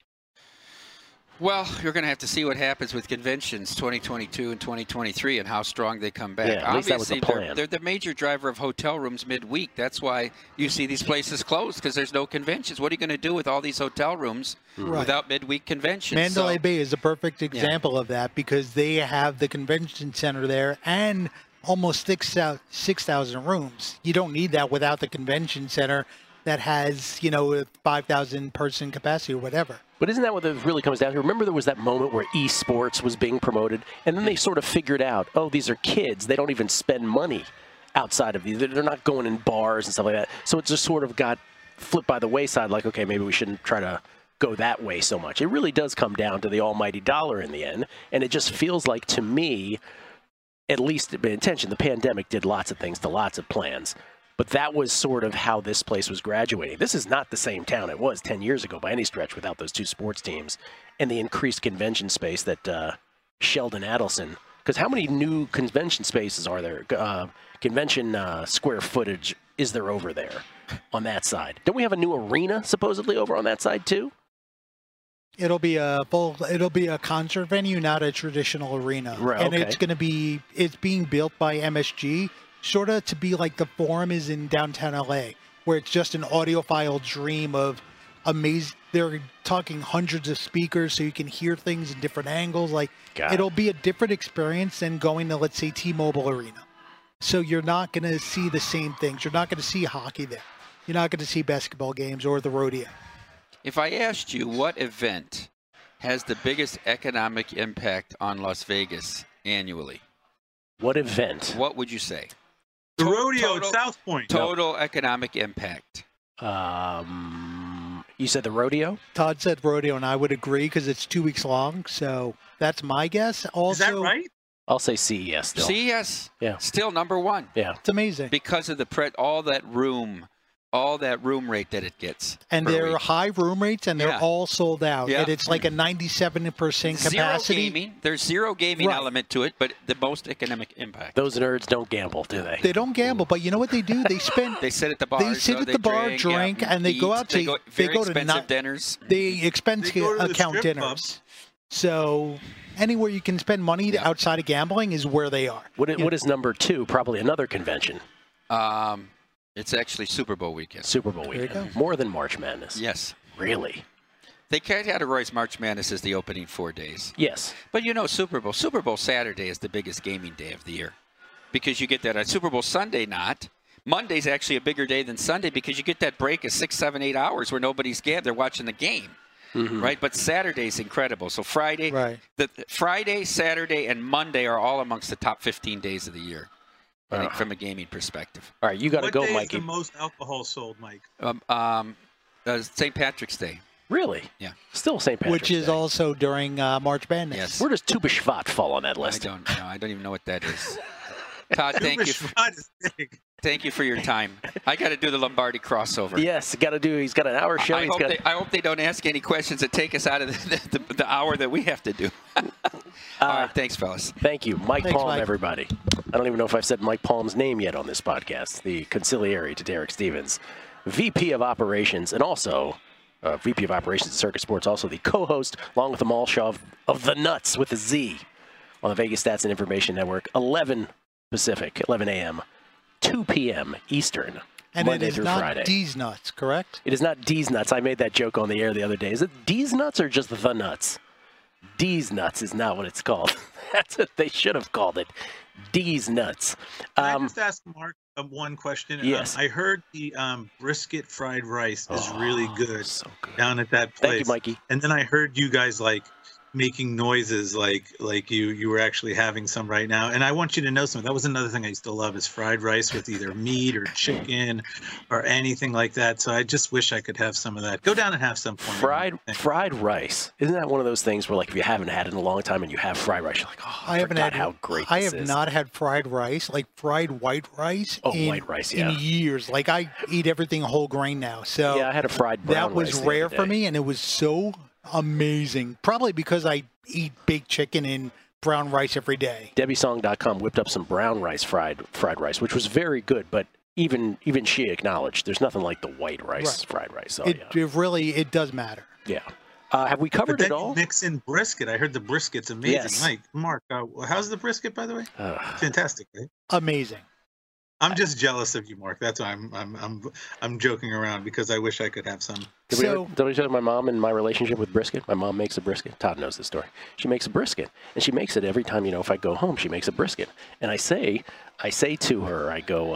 Well, you're going to have to see what happens with conventions 2022 and 2023 and how strong they come back.
Yeah, at least that was the plan.
They're the major driver of hotel rooms midweek. That's why you see these places closed, because there's no conventions. What are you going to do with all these hotel rooms without midweek conventions?
Mandalay Bay is a perfect example of that because they have the convention center there and almost 6,000 rooms. You don't need that without the convention center that has, a 5,000 person capacity or whatever.
But isn't that what it really comes down to? Remember there was that moment where esports was being promoted, and then they sort of figured out, oh, these are kids. They don't even spend money outside of these. They're not going in bars and stuff like that. So it just sort of got flipped by the wayside, like, okay, maybe we shouldn't try to go that way so much. It really does come down to the almighty dollar in the end, and it just feels like, to me, at least in intention, the pandemic did lots of things to lots of plans. But that was sort of how this place was graduating. This is not the same town it was 10 years ago by any stretch without those two sports teams and the increased convention space that Sheldon Adelson. Because how many new convention spaces are there? Convention square footage is there over there on that side? Don't we have a new arena supposedly over on that side too?
It'll be a concert venue, not a traditional arena.
Right,
and
okay.
it's being built by MSG. Sort of to be like the Forum is in downtown LA, where it's just an audiophile dream of amazing. They're talking hundreds of speakers so you can hear things in different angles. Like, it'll be a different experience than going to, let's say, T-Mobile Arena. So you're not going to see the same things. You're not going to see hockey there. You're not going to see basketball games or the rodeo.
If I asked you what event has the biggest economic impact on Las Vegas annually,
what event?
What would you say?
The rodeo at South Point.
Total economic impact.
You said the rodeo?
Todd said rodeo, and I would agree because it's 2 weeks long. So that's my guess. Also,
is that right?
I'll say CES still.
CES?
Yeah.
Still number one.
Yeah.
It's amazing.
Because of all that room rate that it gets.
And they're high room rates, and they're all sold out.
Yeah.
And it's like a 97% capacity.
Zero gaming. There's zero gaming element to it, but the most economic impact.
Those nerds don't gamble, do they?
They don't gamble, but you know what they do? They spend.
They sit at the bar.
They sit at the bar, drink, and they go out to
they go to expensive dinners.
They expense account dinners. Club. So anywhere you can spend money outside of gambling is where they are.
What is number two? Probably another convention.
It's actually Super Bowl weekend.
Super Bowl weekend. More than March Madness.
Yes.
Really?
They categorize March Madness as the opening 4 days.
Yes.
But Super Bowl Saturday is the biggest gaming day of the year. Because you get that on Super Bowl Sunday not. Monday's actually a bigger day than Sunday because you get that break of 6, 7, 8 hours where nobody's they're watching the game. Mm-hmm. Right? But Saturday's incredible. So Friday, Friday, Saturday, and Monday are all amongst the top 15 days of the year. From a gaming perspective.
All right, you got to go, Mikey.
What day is the most alcohol sold, Mike?
St. Patrick's Day.
Really?
Yeah.
Still St. Patrick's
Which is
Day.
also during March Madness.
Yes.
Where does Tu B'Shvat fall on that
I
list?
don't know. I don't even know what that is. Todd, thank you.
Shot is big.
Thank you for your time. I got to do the Lombardi crossover.
Yes, He's got an hour show.
I hope they don't ask any questions that take us out of the hour that we have to do. All right, thanks, fellas.
Thank you, Mike
Thanks,
Palm,
Mike.
everybody. I don't even know if I've said Mike Palm's name yet on this podcast. The consigliere to Derek Stevens, VP of Operations, and also VP of Operations at Circuit Sports, also the co-host, along with Amal Shaw of The Nuts with a Z on the Vegas Stats and Information Network, 11 Pacific, 11 a.m., 2 p.m. Eastern,
And
Monday
it is
through
not
Friday.
D's Nuts, correct?
It is not D's Nuts. I made that joke on the air the other day. Is it D's Nuts or just The Nuts? D's Nuts is not what it's called. That's what they should have called it. D's Nuts.
Can I just ask Mark one question?
Yes.
I heard the brisket fried rice is really good,
so good
down at that place.
Thank you, Mikey.
And then I heard you guys making noises like you were actually having some right now. And I want you to know something. That was another thing I used to love is fried rice with either meat or chicken or anything like that. So I just wish I could have some of that. Go down and have some for me.
Fried rice. Isn't that one of those things where, like, if you haven't had it in a long time and you have fried rice, you're like, oh, I forgot how great
I
this
have
is.
not had fried rice, like fried white rice.
White rice, yeah.
In years. Like I eat everything whole grain now. So
Yeah, I had a fried brown
that was
rice the
rare
other
for
day.
me, and it was so amazing. Probably because I eat baked chicken and brown rice every day.
DebbieSong.com whipped up some brown rice fried rice, which was very good, but even she acknowledged there's nothing like the white rice fried rice. So,
It really does matter.
yeah. Have we covered
But then
it all?
you mix in brisket. I heard the brisket's amazing.
Yes.
Mark, how's the brisket, by the way? Fantastic, right?
Amazing.
I'm just jealous of you, Mark. That's why I'm joking around because I wish I could have some.
Did we tell my mom and my relationship with brisket? My mom makes a brisket. Todd knows the story. She makes a brisket, and she makes it every time. If I go home, she makes a brisket, and I say to her, I go,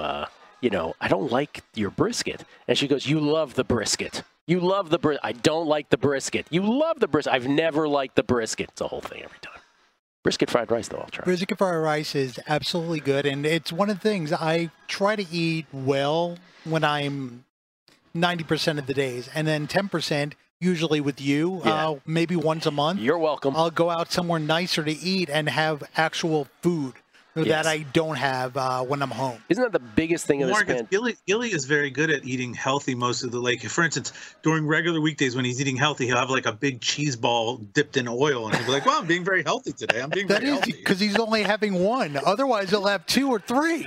I don't like your brisket, and she goes, you love the brisket. You love the brisket. I don't like the brisket. You love the brisket. I've never liked the brisket. It's a whole thing every time. Brisket fried rice, though, I'll try.
Brisket fried rice is absolutely good, and it's one of the things I try to eat well when I'm 90% of the days, and then 10% usually with you, maybe once a month.
You're welcome.
I'll go out somewhere nicer to eat and have actual food that I don't have when I'm home.
Isn't that the biggest thing in this
Mark, Gilly is very good at eating healthy most of the for instance, during regular weekdays when he's eating healthy, he'll have like a big cheese ball dipped in oil and he'll be like, well, I'm being very healthy today. I'm being very healthy.
Because he's only having one. Otherwise, he'll have 2 or 3.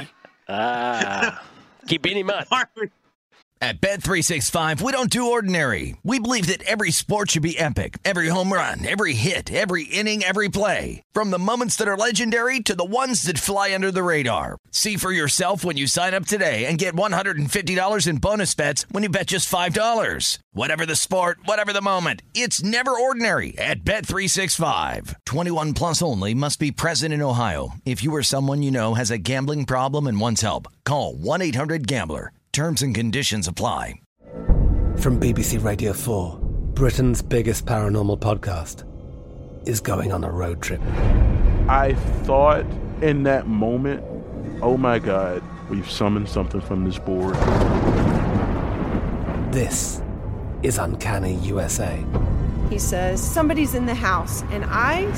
Keep beating him up.
At Bet365, we don't do ordinary. We believe that every sport should be epic. Every home run, every hit, every inning, every play. From the moments that are legendary to the ones that fly under the radar. See for yourself when you sign up today and get $150 in bonus bets when you bet just $5. Whatever the sport, whatever the moment, it's never ordinary at Bet365. 21 plus only. Must be present in Ohio. If you or someone you know has a gambling problem and wants help, call 1-800-GAMBLER. Terms and conditions apply.
From BBC Radio 4, Britain's biggest paranormal podcast is going on a road trip.
I thought in that moment, oh my God, we've summoned something from this board.
This is Uncanny USA.
He says, somebody's in the house, and I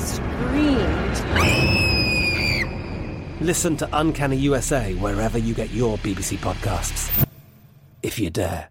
screamed.
Listen to Uncanny USA wherever you get your BBC podcasts, if you dare.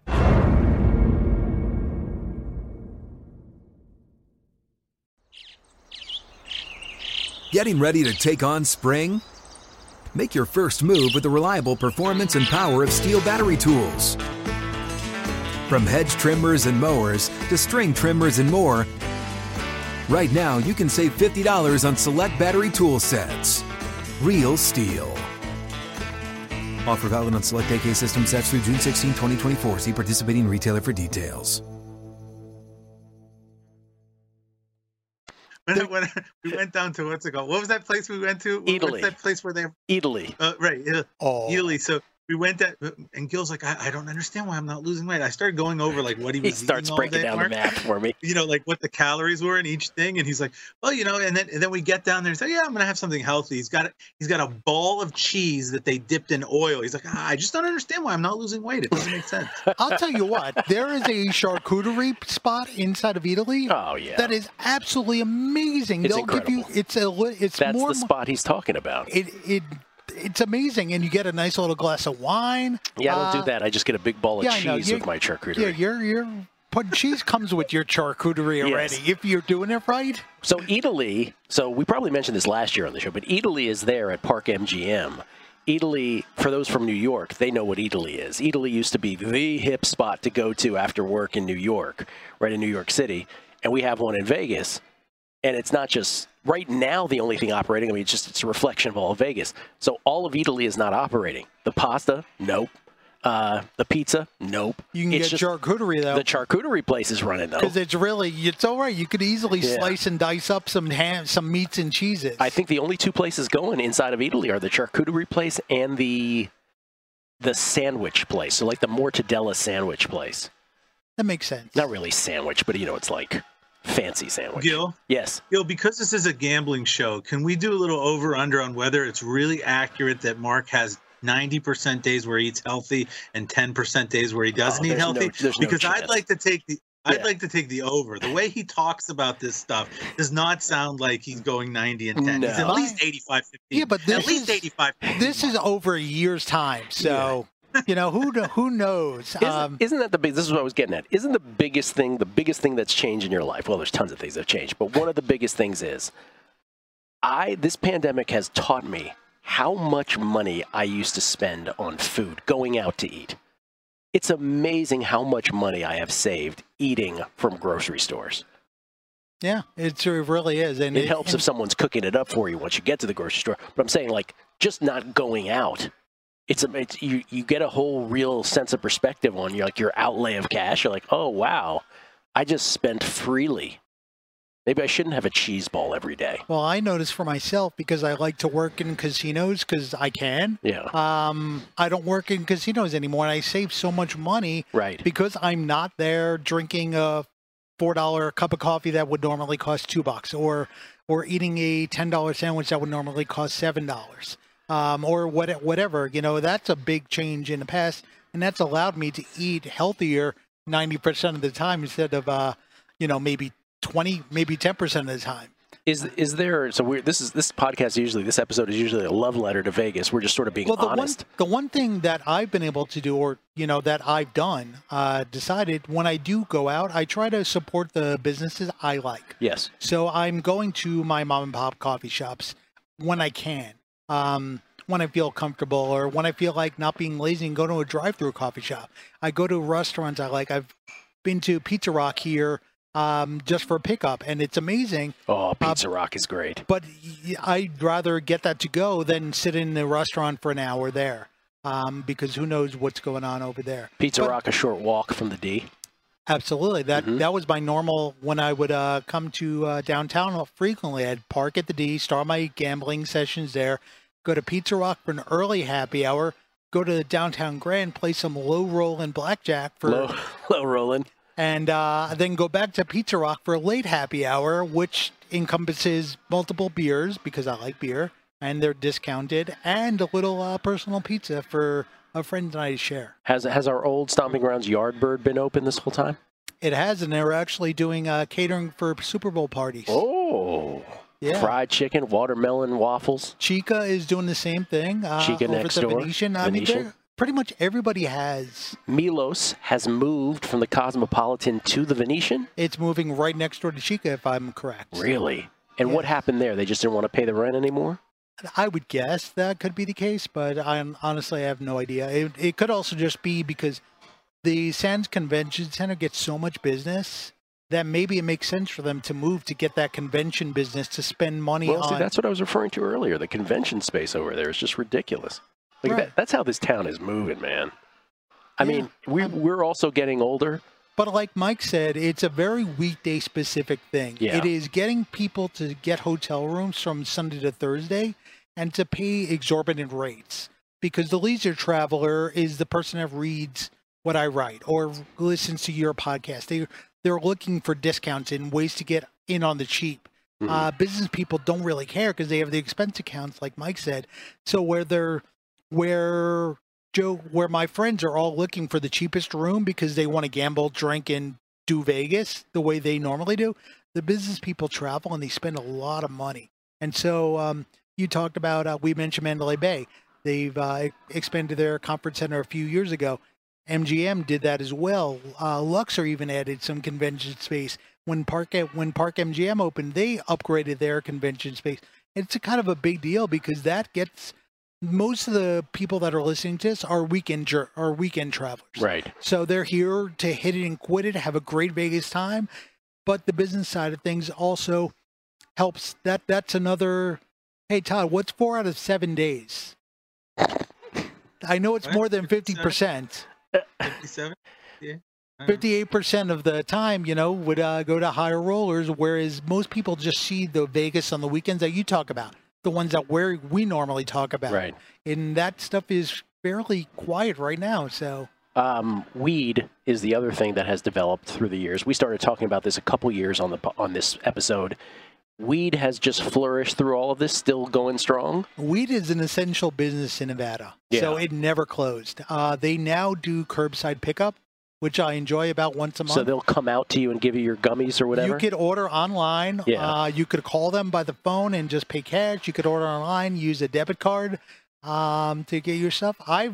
Getting ready to take on spring? Make your first move with the reliable performance and power of Steel battery tools. From hedge trimmers and mowers to string trimmers and more, right now you can save $50 on select battery tool sets. Real Steel. Offer valid on select AK system sets through June 16, 2024. See participating retailer for details.
When we went down to what's it called? What was that place we went to?
Italy.
What's that place where they?
Italy.
Right. Italy. So we went that, and Gil's like, I don't understand why I'm not losing weight. I started going over like what he was.
He starts
eating all
breaking
day,
down
Mark.
the math for me.
You know, like what the calories were in each thing, and he's like, well, you know, and then we get down there and say, yeah, I'm gonna have something healthy. He's got a ball of cheese that they dipped in oil. He's like, I just don't understand why I'm not losing weight. It doesn't make sense.
I'll tell you what, there is a charcuterie spot inside of Italy.
Oh yeah,
that is absolutely amazing.
It's
They'll
incredible.
give you it's
That's
more
the spot he's talking about.
It's amazing, and you get a nice little glass of wine.
Yeah, I don't do that. I just get a big ball of
yeah, I know.
cheese with my charcuterie.
Yeah, your cheese comes with your charcuterie already if you're doing it right.
So Italy, we probably mentioned this last year on the show, but Italy is there at Park MGM. Italy, for those from New York, they know what Italy is. Italy used to be the hip spot to go to after work in New York, right in New York City, and we have one in Vegas. And it's not just right now the only thing operating. I mean, it's a reflection of all of Vegas. So all of Italy is not operating. The pasta, nope. The pizza, nope.
You can get charcuterie though.
The charcuterie place is running though.
Because it's all right. You could easily slice and dice up some meats and cheeses.
I think the only two places going inside of Italy are the charcuterie place and the sandwich place. So like the mortadella sandwich place.
That makes sense.
Not really sandwich, but it's like fancy sandwich.
Gil?
Yes.
Gil, because this is a gambling show, can we do a little over-under on whether it's really accurate that Mark has 90% days where he eats healthy and 10% days where he doesn't eat healthy? Because I'd like to take the over. The way he talks about this stuff does not sound like he's going 90 and 10.
No.
He's at least 85, 15.
Yeah, but
at least 85. 15.
This is over a year's time, so you know who knows.
Isn't that the big? This is what I was getting at. Isn't the biggest thing that's changed in your life? Well, there's tons of things that have changed, but one of the biggest things is this pandemic has taught me how much money I used to spend on food, going out to eat. It's amazing how much money I have saved eating from grocery stores.
Yeah, it really is, and
it helps if someone's cooking it up for you once you get to the grocery store. But I'm saying, like, just not going out. You get a whole real sense of perspective on your outlay of cash. You're like, oh wow, I just spent freely. Maybe I shouldn't have a cheese ball every day.
Well, I notice for myself because I like to work in casinos because I can.
Yeah.
I don't work in casinos anymore, and I save so much money.
Right.
Because I'm not there drinking a $4 cup of coffee that would normally cost $2, or eating a $10 sandwich that would normally cost $7. Or whatever, that's a big change in the past, and that's allowed me to eat healthier 90% of the time instead of, maybe 20, maybe 10% of the time.
Is there? So this podcast this episode is usually a love letter to Vegas. We're just sort of being honest.
The one thing that I've been able to do, or that I've done, decided when I do go out, I try to support the businesses I like.
Yes.
So I'm going to my mom and pop coffee shops when I can. When I feel comfortable, or when I feel like not being lazy and go to a drive-through coffee shop. I go to restaurants I like. I've been to Pizza Rock here just for pickup, and it's amazing.
Oh, Pizza Rock is great.
But I'd rather get that to go than sit in the restaurant for an hour there, because who knows what's going on over there.
Pizza Rock, a short walk from the D.
Absolutely. That was my normal when I would come to downtown frequently. I'd park at the D, start my gambling sessions there, go to Pizza Rock for an early happy hour, go to the downtown Grand, play some low rollin' blackjack for
low rollin',
and then go back to Pizza Rock for a late happy hour, which encompasses multiple beers because I like beer and they're discounted, and a little personal pizza for a friend and I to share.
Has our old Stomping Grounds Yardbird been open this whole time?
It has, and they're actually doing catering for Super Bowl parties.
Oh. Yeah. Fried chicken, watermelon waffles.
Chica is doing the same thing.
Chica
over
next
at the
door.
Venetian. I mean, pretty much everybody has.
Milos has moved from the Cosmopolitan to the Venetian?
It's moving right next door to Chica, if I'm correct.
Really? And what happened there? They just didn't want to pay the rent anymore?
I would guess that could be the case, but honestly, I have no idea. It could also just be because the Sands Convention Center gets so much business that maybe it makes sense for them to move to get that convention business to spend money on.
See, that's what I was referring to earlier. The convention space over there is just ridiculous. Like that's how this town is moving, man. I mean, we're also getting older.
But like Mike said, it's a very weekday specific thing.
Yeah.
It is getting people to get hotel rooms from Sunday to Thursday and to pay exorbitant rates. because the leisure traveler is the person that reads what I write or listens to your podcast. They're looking for discounts and ways to get in on the cheap. Business people don't really care because they have the expense accounts, like Mike said. So where my friends are all looking for the cheapest room because they want to gamble, drink, and do Vegas the way they normally do, the business people travel and they spend a lot of money. And so you talked about, we mentioned Mandalay Bay. They've expanded their conference center a few years ago. MGM did that as well. Luxor even added some convention space. When Park MGM opened, they upgraded their convention space. It's a kind of a big deal because that gets most of the people that are listening to this are weekend travelers.
Right.
So they're here to hit it and quit it, have a great Vegas time. But the business side of things also helps. That's another. Hey Todd, what's 4 out of 7 days? I know it's more than 50%.
57? Yeah.
58% of the time, would go to higher rollers, whereas most people just see the Vegas on the weekends that you talk about, the ones that we normally talk about.
Right.
And that stuff is fairly quiet right now. So
weed is the other thing that has developed through the years. We started talking about this a couple years on this episode. Weed has just flourished through all of this, still going strong.
Weed is an essential business in Nevada, so it never closed. They now do curbside pickup, which I enjoy about once a month.
So they'll come out to you and give you your gummies or whatever?
You could order online.
Yeah.
You could call them by the phone and just pay cash. You could order online, use a debit card to get your stuff.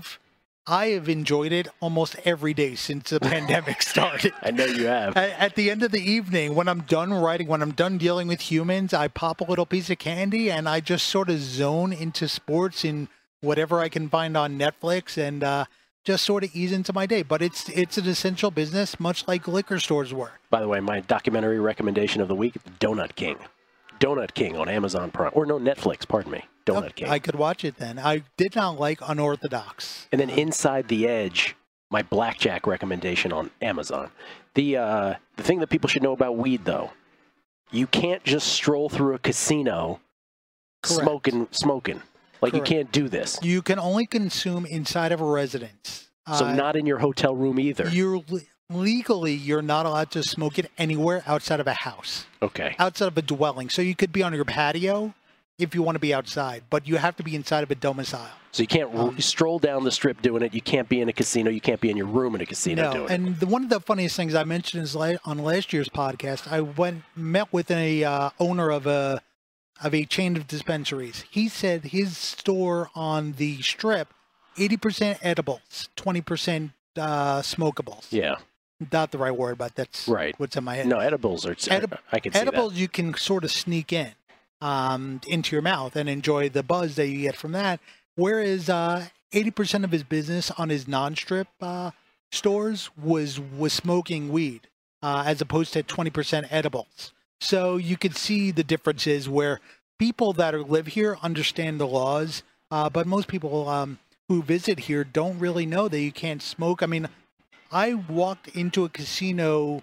I have enjoyed it almost every day since the pandemic started.
I know you have.
At the end of the evening, when I'm done writing, when I'm done dealing with humans, I pop a little piece of candy and I just sort of zone into sports and whatever I can find on Netflix and just sort of ease into my day. But it's an essential business, much like liquor stores were.
By the way, my documentary recommendation of the week, Donut King. Donut King on Amazon Prime. Or no, Netflix, pardon me. Donut King.
I could watch it then. I did not like Unorthodox.
And then Inside the Edge, my blackjack recommendation on Amazon. The thing that people should know about weed, though, you can't just stroll through a casino smoking. Like, you can't do this.
You can only consume inside of a residence.
So not in your hotel room either.
Legally, you're not allowed to smoke it anywhere outside of a house.
Okay.
Outside of a dwelling. So you could be on your patio if you want to be outside, but you have to be inside of a domicile.
So you can't stroll down the strip doing it. You can't be in a casino. You can't be in your room in a casino doing it.
And one of the funniest things I mentioned is on last year's podcast, I met with a owner of a chain of dispensaries. He said his store on the strip, 80% edibles, 20% smokables.
Yeah.
Not the right word, but that's what's in my head.
No, edibles are. I can see
edibles
that.
You can sort of sneak in into your mouth and enjoy the buzz that you get from that. Whereas 80% of his business on his non-strip stores was smoking weed, as opposed to 20% edibles. So you could see the differences where people that live here understand the laws, but most people who visit here don't really know that you can't smoke. I mean, I walked into a casino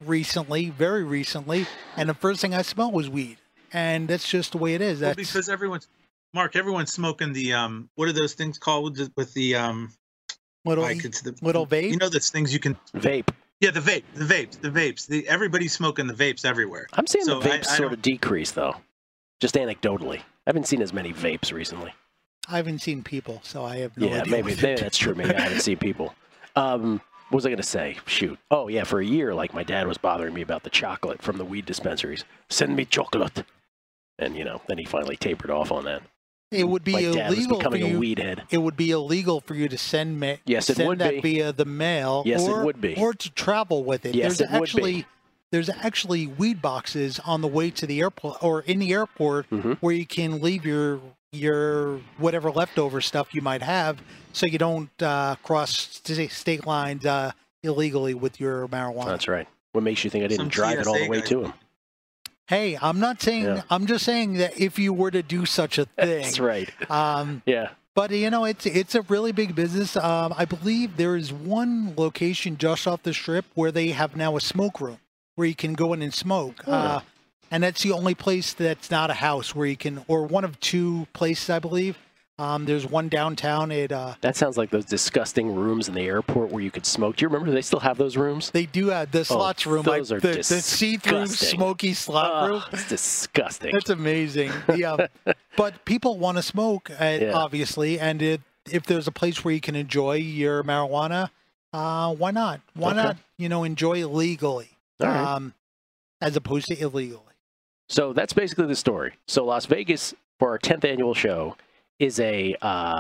very recently, and the first thing I smelled was weed. And that's just the way it is.
Well, because everyone's smoking the, what are those things called with the,
little vape?
You know, those things you can
vape.
Yeah, the vapes. Everybody's smoking the vapes everywhere.
I'm seeing the vapes sort of decrease, though. Just anecdotally. I haven't seen as many vapes recently.
I haven't seen people, so I have no idea.
Yeah, maybe that's true. Maybe I haven't seen people. What was I going to say? Shoot. Oh, yeah, for a year, like, my dad was bothering me about the chocolate from the weed dispensaries. Send me chocolate. And, then he finally tapered off on that.
It would be illegal
for you. A weed head.
It would be illegal for you to send that via the mail.
Yes, it would be.
Or to travel with it.
Yes, it would be.
There's actually weed boxes on the way to the airport or in the airport where you can leave your whatever leftover stuff you might have, so you don't cross state lines illegally with your marijuana.
That's right. What makes you think I didn't drive it all the way to him?
Hey, I'm not saying. Yeah. I'm just saying that if you were to do such a thing,
that's right.
Yeah. But it's a really big business. I believe there is one location just off the strip where they have now a smoke room where you can go in and smoke. And that's the only place that's not a house where you can, or one of two places, I believe, There's one downtown at.
That sounds like those disgusting rooms in the airport where you could smoke. Do you remember? Do they still have those rooms?
They do have the slots room,
those
like
are
the see-through smoky slot room.
It's disgusting.
It's amazing. But people want to smoke, obviously, and if there's a place where you can enjoy your marijuana, why not? Why not? Enjoy it legally, as opposed to illegally.
So that's basically the story. So Las Vegas for our 10th annual show is a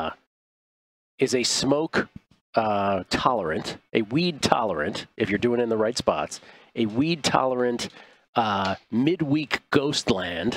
smoke tolerant, a weed tolerant, if you're doing it in the right spots, a weed tolerant midweek ghost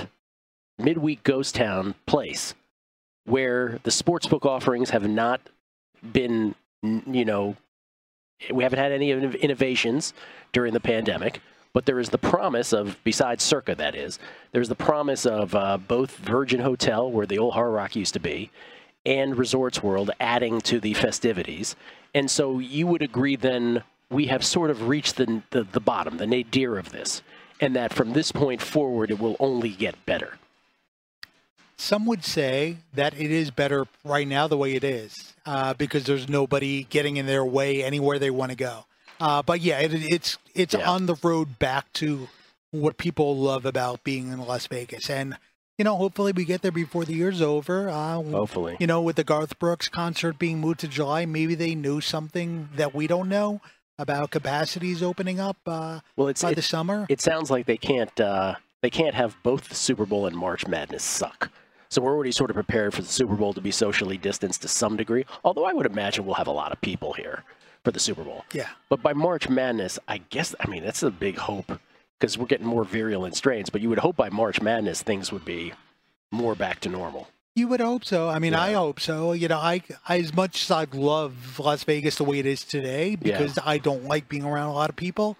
town place where the sportsbook offerings have not been, we haven't had any innovations during the pandemic. But there is the promise of, besides Circa, that is, there's the promise of both Virgin Hotel, where the old Hard Rock used to be, and Resorts World adding to the festivities. And so you would agree then we have sort of reached the bottom, the nadir of this, and that from this point forward it will only get better.
Some would say that it is better right now the way it is, because there's nobody getting in their way anywhere they want to go. But yeah, it's on the road back to what people love about being in Las Vegas. And, hopefully we get there before the year's over.
Hopefully.
With the Garth Brooks concert being moved to July, maybe they knew something that we don't know about capacities opening up by the summer.
It sounds like they can't have both the Super Bowl and March Madness suck. So we're already sort of prepared for the Super Bowl to be socially distanced to some degree, although I would imagine we'll have a lot of people here for the Super Bowl.
Yeah.
But by March Madness, that's a big hope because we're getting more virulent strains, but you would hope by March Madness things would be more back to normal.
You would hope so. I hope so. I as much as I love Las Vegas the way it is today, because I don't like being around a lot of people,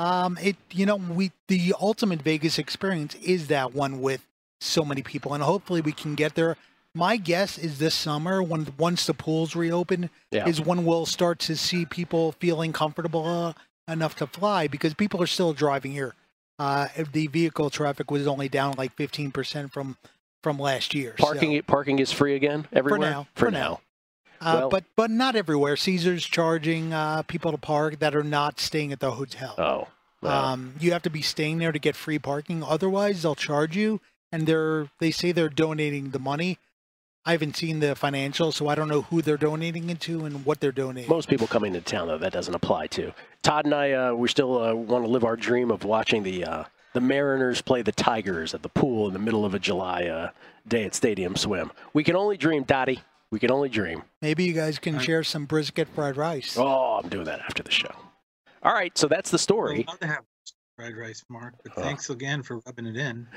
the ultimate Vegas experience is that one with so many people, and hopefully we can get there. My guess is this summer, once the pools reopen, is when we'll start to see people feeling comfortable enough to fly, because people are still driving here. The vehicle traffic was only down like 15% from last year.
Parking is free again everywhere?
For now. But not everywhere. Caesar's charging people to park that are not staying at the hotel.
Oh. Wow.
You have to be staying there to get free parking. Otherwise, they'll charge you, and they say they're donating the money. I haven't seen the financials, so I don't know who they're donating it to and what they're donating.
Most people coming to town, though, that doesn't apply to. Todd and I, we still want to live our dream of watching the Mariners play the Tigers at the pool in the middle of a July day at Stadium Swim. We can only dream, Dottie. We can only dream.
Maybe you guys can share some brisket fried rice.
Oh, I'm doing that after the show. All right, so that's the story.
I'd love to have fried rice, Mark, but thanks again for rubbing it in.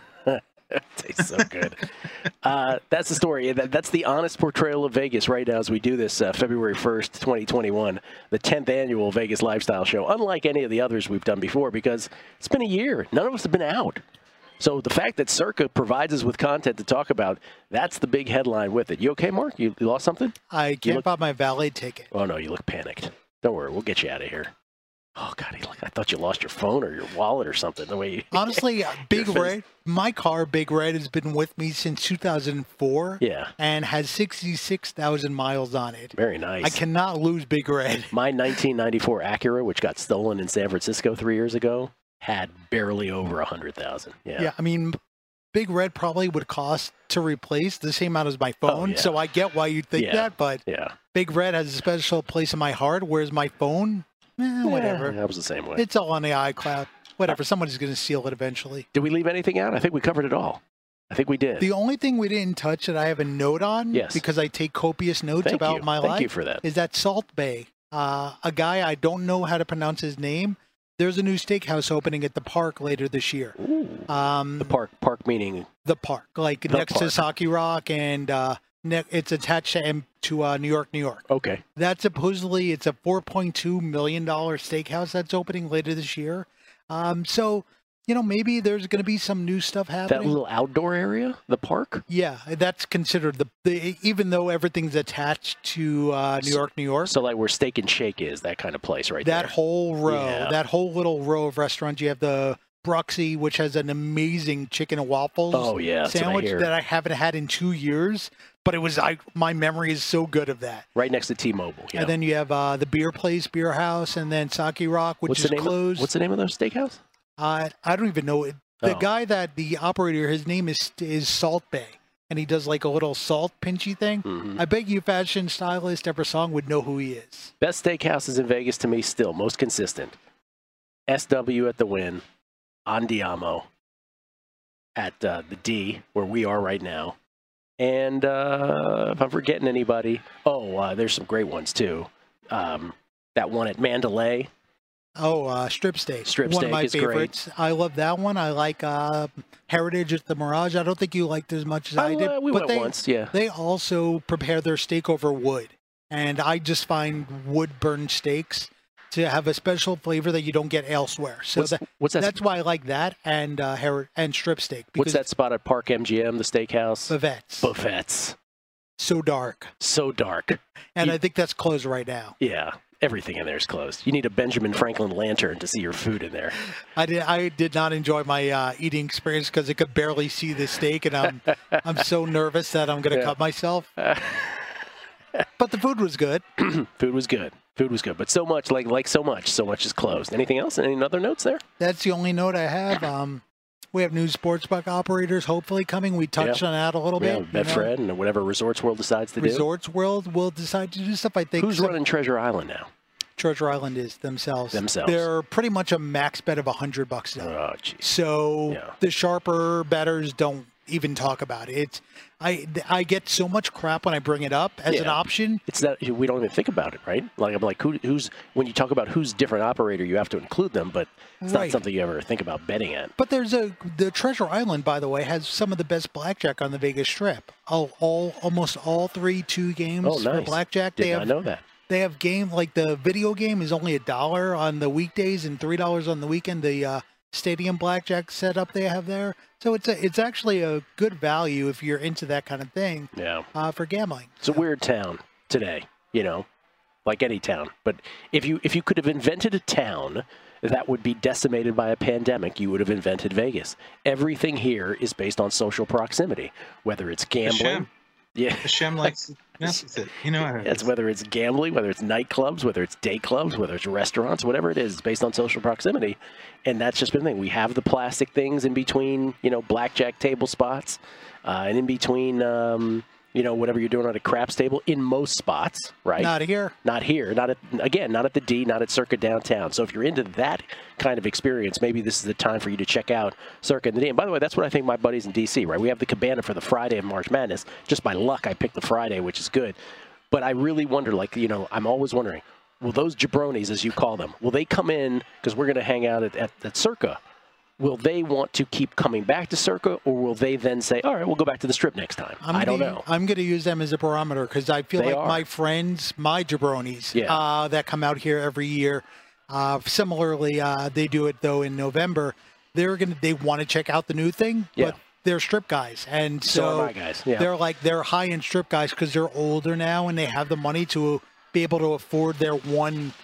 It tastes so good. That's the story. That's the honest portrayal of Vegas right now as we do this February 1st, 2021, the 10th annual Vegas Lifestyle Show, unlike any of the others we've done before, because it's been a year. None of us have been out. So the fact that Circa provides us with content to talk about, that's the big headline with it. You okay, Mark? You lost something?
I can't buy my valet ticket.
Oh, no, you look panicked. Don't worry. We'll get you out of here. Oh, God, I thought you lost your phone or your wallet or something. The way you,
honestly, Big Red, my car, Big Red, has been with me since 2004.
Yeah.
And has 66,000 miles on it.
Very nice.
I cannot lose Big Red.
My 1994 Acura, which got stolen in San Francisco 3 years ago, had barely over 100,000. Yeah.
Yeah, Big Red probably would cost to replace the same amount as my phone.
Yeah.
So I get why you think that, but Big Red has a special place in my heart, whereas my phone... whatever.
That was the same way.
It's all on the iCloud. Whatever. Somebody's going to steal it eventually.
Did we leave anything out? I think we covered it all. I think we did.
The only thing we didn't touch that I have a note on, because I take copious notes about my life,
Thank you for that.
Is that Salt Bay. A guy, I don't know how to pronounce his name. There's a new steakhouse opening at the park later this year.
Ooh. The park meaning?
The park, like next to Saki Rock, and it's attached to New York, New York.
Okay.
That supposedly it's a $4.2 million steakhouse that's opening later this year. So, maybe there's going to be some new stuff happening.
That little outdoor area, the park?
Yeah, that's considered the even though everything's attached to New York, New York.
So like where Steak and Shake is, that kind of place right there.
That whole row, that whole little row of restaurants. You have the Bruxy, which has an amazing chicken and waffles sandwich that I haven't had in 2 years. But it was my memory is so good of that.
Right next to T-Mobile. Yeah.
And then you have the beer place, Beer House, and then Saki Rock, which is closed.
What's the name of their steakhouse?
I don't even know. The guy the operator, his name is Salt Bay, and he does like a little salt pinchy thing.
Mm-hmm.
I bet you fashion stylist ever song would know who he is.
Best steakhouses in Vegas to me still, most consistent. SW at the Wynn, Andiamo at the D, where we are right now. And if I'm forgetting anybody, there's some great ones too. That one at Mandalay.
Strip Steak.
One
of my favorites. Great. I love that one. I like Heritage at the Mirage. I don't think you liked it as much as I did.
We went once, yeah.
They also prepare their steak over wood. And I just find wood-burned steaks to have a special flavor that you don't get elsewhere. So that's why I like that and Strip Steak.
What's that spot at Park MGM, the steakhouse? Buffets.
So dark. And I think that's closed right now.
Yeah. Everything in there is closed. You need a Benjamin Franklin lantern to see your food in there.
I did not enjoy my eating experience because I could barely see the steak, and I'm so nervous that I'm going to cut myself. But the food was good.
Food was good, but so much so much is closed. Anything else? Any other notes there?
That's the only note I have. We have new sportsbook operators hopefully coming. We touched on that a little bit.
Betfred and whatever Resorts World decides to do.
Resorts World will decide to do stuff, I think.
Who's running Treasure Island now?
Treasure Island is themselves. They're pretty much a max bet of $100 now.
Oh, geez.
So the sharper bettors don't even talk about it. I get so much crap when I bring it up as an option.
It's that we don't even think about it, right? Like I'm like, who's when you talk about who's different operator, you have to include them, but it's not something you ever think about betting at.
But the Treasure Island, by the way, has some of the best blackjack on the Vegas Strip. Almost all 3-2 games for blackjack.
Did not know that.
They have game like the video game is only $1 on the weekdays and $3 on the weekend. The stadium blackjack setup they have there. So it's actually a good value if you're into that kind of thing.
Yeah.
For gambling.
It's a weird town today, like any town. But if you could have invented a town that would be decimated by a pandemic, you would have invented Vegas. Everything here is based on social proximity, whether it's gambling. Yeah.
Hashem likes to mess with it.
It's whether it's gambling, whether it's nightclubs, whether it's day clubs, whether it's restaurants, whatever it is, it's based on social proximity. And that's just been the thing. We have the plastic things in between, blackjack table spots, and in between, whatever you're doing at a craps table in most spots, right?
Not here.
Not here. Not at the D, not at Circa Downtown. So if you're into that kind of experience, maybe this is the time for you to check out Circa in the D. And by the way, that's what I think my buddies in D.C., right? We have the Cabana for the Friday of March Madness. Just by luck, I picked the Friday, which is good. But I really wonder, I'm always wondering, will those jabronis, as you call them, will they come in, because we're going to hang out at Circa, will they want to keep coming back to Circa, or will they then say, all right, we'll go back to the Strip next time? I don't know.
I'm going to use them as a barometer because I feel my friends, my jabronis that come out here every year, similarly, they do it, though, in November. They want to check out the new thing, but they're Strip guys. And so
are my guys. Yeah.
they're high-end Strip guys because they're older now and they have the money to be able to afford their one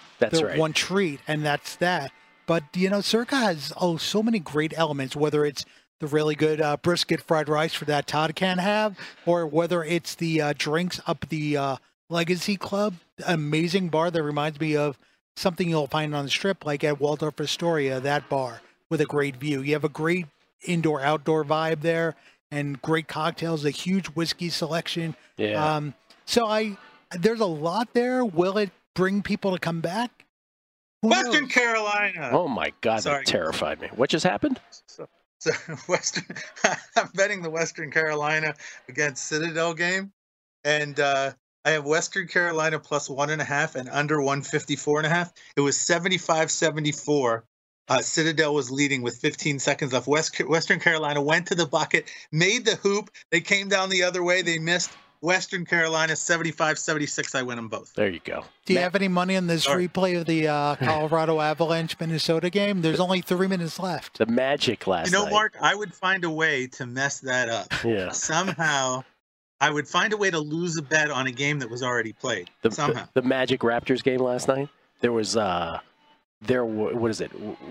treat, and that's that. But, Circa has so many great elements, whether it's the really good brisket fried rice for that Todd can't have, or whether it's the drinks up the Legacy Club, amazing bar that reminds me of something you'll find on the Strip, like at Waldorf Astoria, that bar with a great view. You have a great indoor-outdoor vibe there and great cocktails, a huge whiskey selection.
Yeah.
There's a lot there. Will it bring people to come back?
Western Carolina.
Oh my God, that terrified me. What just happened?
So I'm betting the Western Carolina against Citadel game, and I have Western Carolina plus 1.5 and under 154.5. It was 75-74. Citadel was leading with 15 seconds left. Western Carolina went to the bucket, made the hoop. They came down the other way. They missed. Western Carolina, 75-76. I win them both.
There you go.
Do you have any money on this replay of the Colorado Avalanche-Minnesota game? There's only 3 minutes left.
The Magic last night.
Mark, I would find a way to mess that up.
Yeah.
Somehow, I would find a way to lose a bet on a game that was already played. Somehow.
The Magic Raptors game last night, there was, what is it?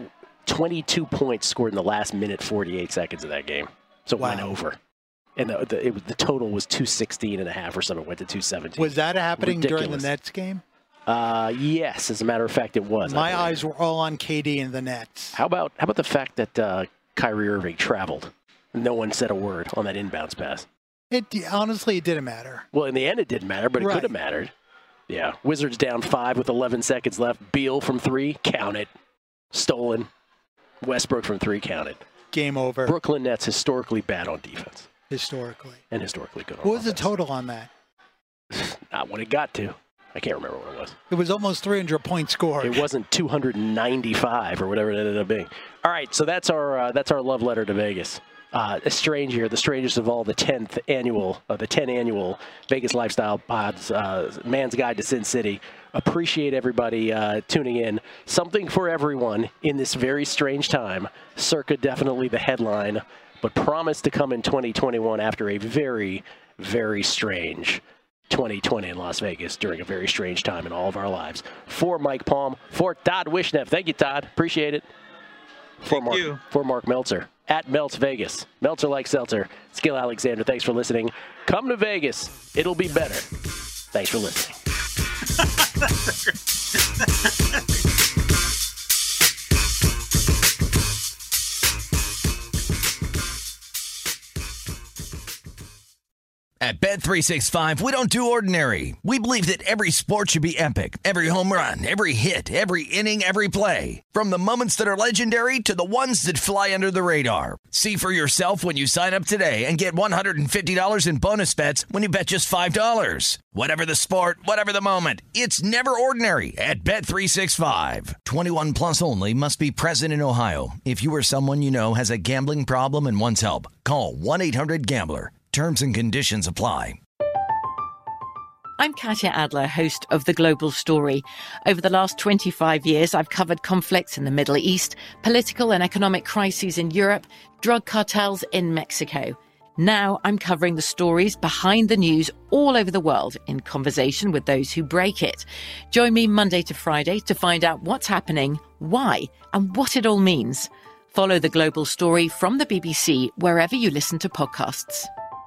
22 points scored in the last minute 48 seconds of that game. So it went over. And the total was 216.5 or something. It went to 217.
Was that happening during the Nets game?
Yes, as a matter of fact, it was.
My eyes were all on KD and the Nets.
How about the fact that Kyrie Irving traveled? No one said a word on that inbounds pass.
Honestly, it didn't matter.
Well, in the end, it didn't matter, but it could have mattered. Yeah. Wizards down 5 with 11 seconds left. Beal from 3, count it. Stolen. Westbrook from 3, count it.
Game over.
Brooklyn Nets historically bad on defense.
Historically.
And historically good on
What was
offense.
the total on that?
Not what it got to. I can't remember what it was.
It was almost 300 points scored.
It wasn't 295 or whatever it ended up being. All right, so that's our love letter to Vegas. A strange year, the strangest of all, the 10 annual Vegas Lifestyle Pods, Man's Guide to Sin City. Appreciate everybody tuning in. Something for everyone in this very strange time. Circa definitely the headline, but promise to come in 2021 after a very, very strange 2020 in Las Vegas during a very strange time in all of our lives. For Mike Palm, for Todd Wishnev. Thank you, Todd. Appreciate it. For Mark Meltzer. At Melts Vegas. Meltzer like Seltzer. Skill Alexander, thanks for listening. Come to Vegas. It'll be better. Thanks for listening.
At Bet365, we don't do ordinary. We believe that every sport should be epic. Every home run, every hit, every inning, every play. From the moments that are legendary to the ones that fly under the radar. See for yourself when you sign up today and get $150 in bonus bets when you bet just $5. Whatever the sport, whatever the moment, it's never ordinary at Bet365. 21 plus only. Must be present in Ohio. If you or someone you know has a gambling problem and wants help, call 1-800-GAMBLER. Terms and conditions apply.
I'm Katya Adler, host of The Global Story. Over the last 25 years, I've covered conflicts in the Middle East, political and economic crises in Europe, drug cartels in Mexico. Now I'm covering the stories behind the news all over the world in conversation with those who break it. Join me Monday to Friday to find out what's happening, why, and what it all means. Follow The Global Story from the BBC wherever you listen to podcasts.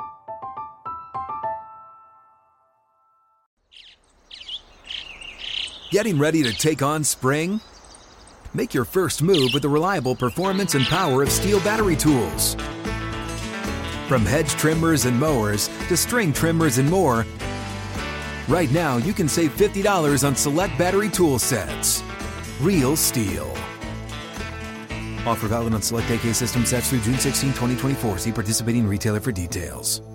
Getting ready to take on spring? Make your first move with the reliable performance and power of Steel battery tools. From hedge trimmers and mowers to string trimmers and more, right now you can save $50 on select battery tool sets. Real Steel. Offer valid on select AK system sets through June 16, 2024. See participating retailer for details.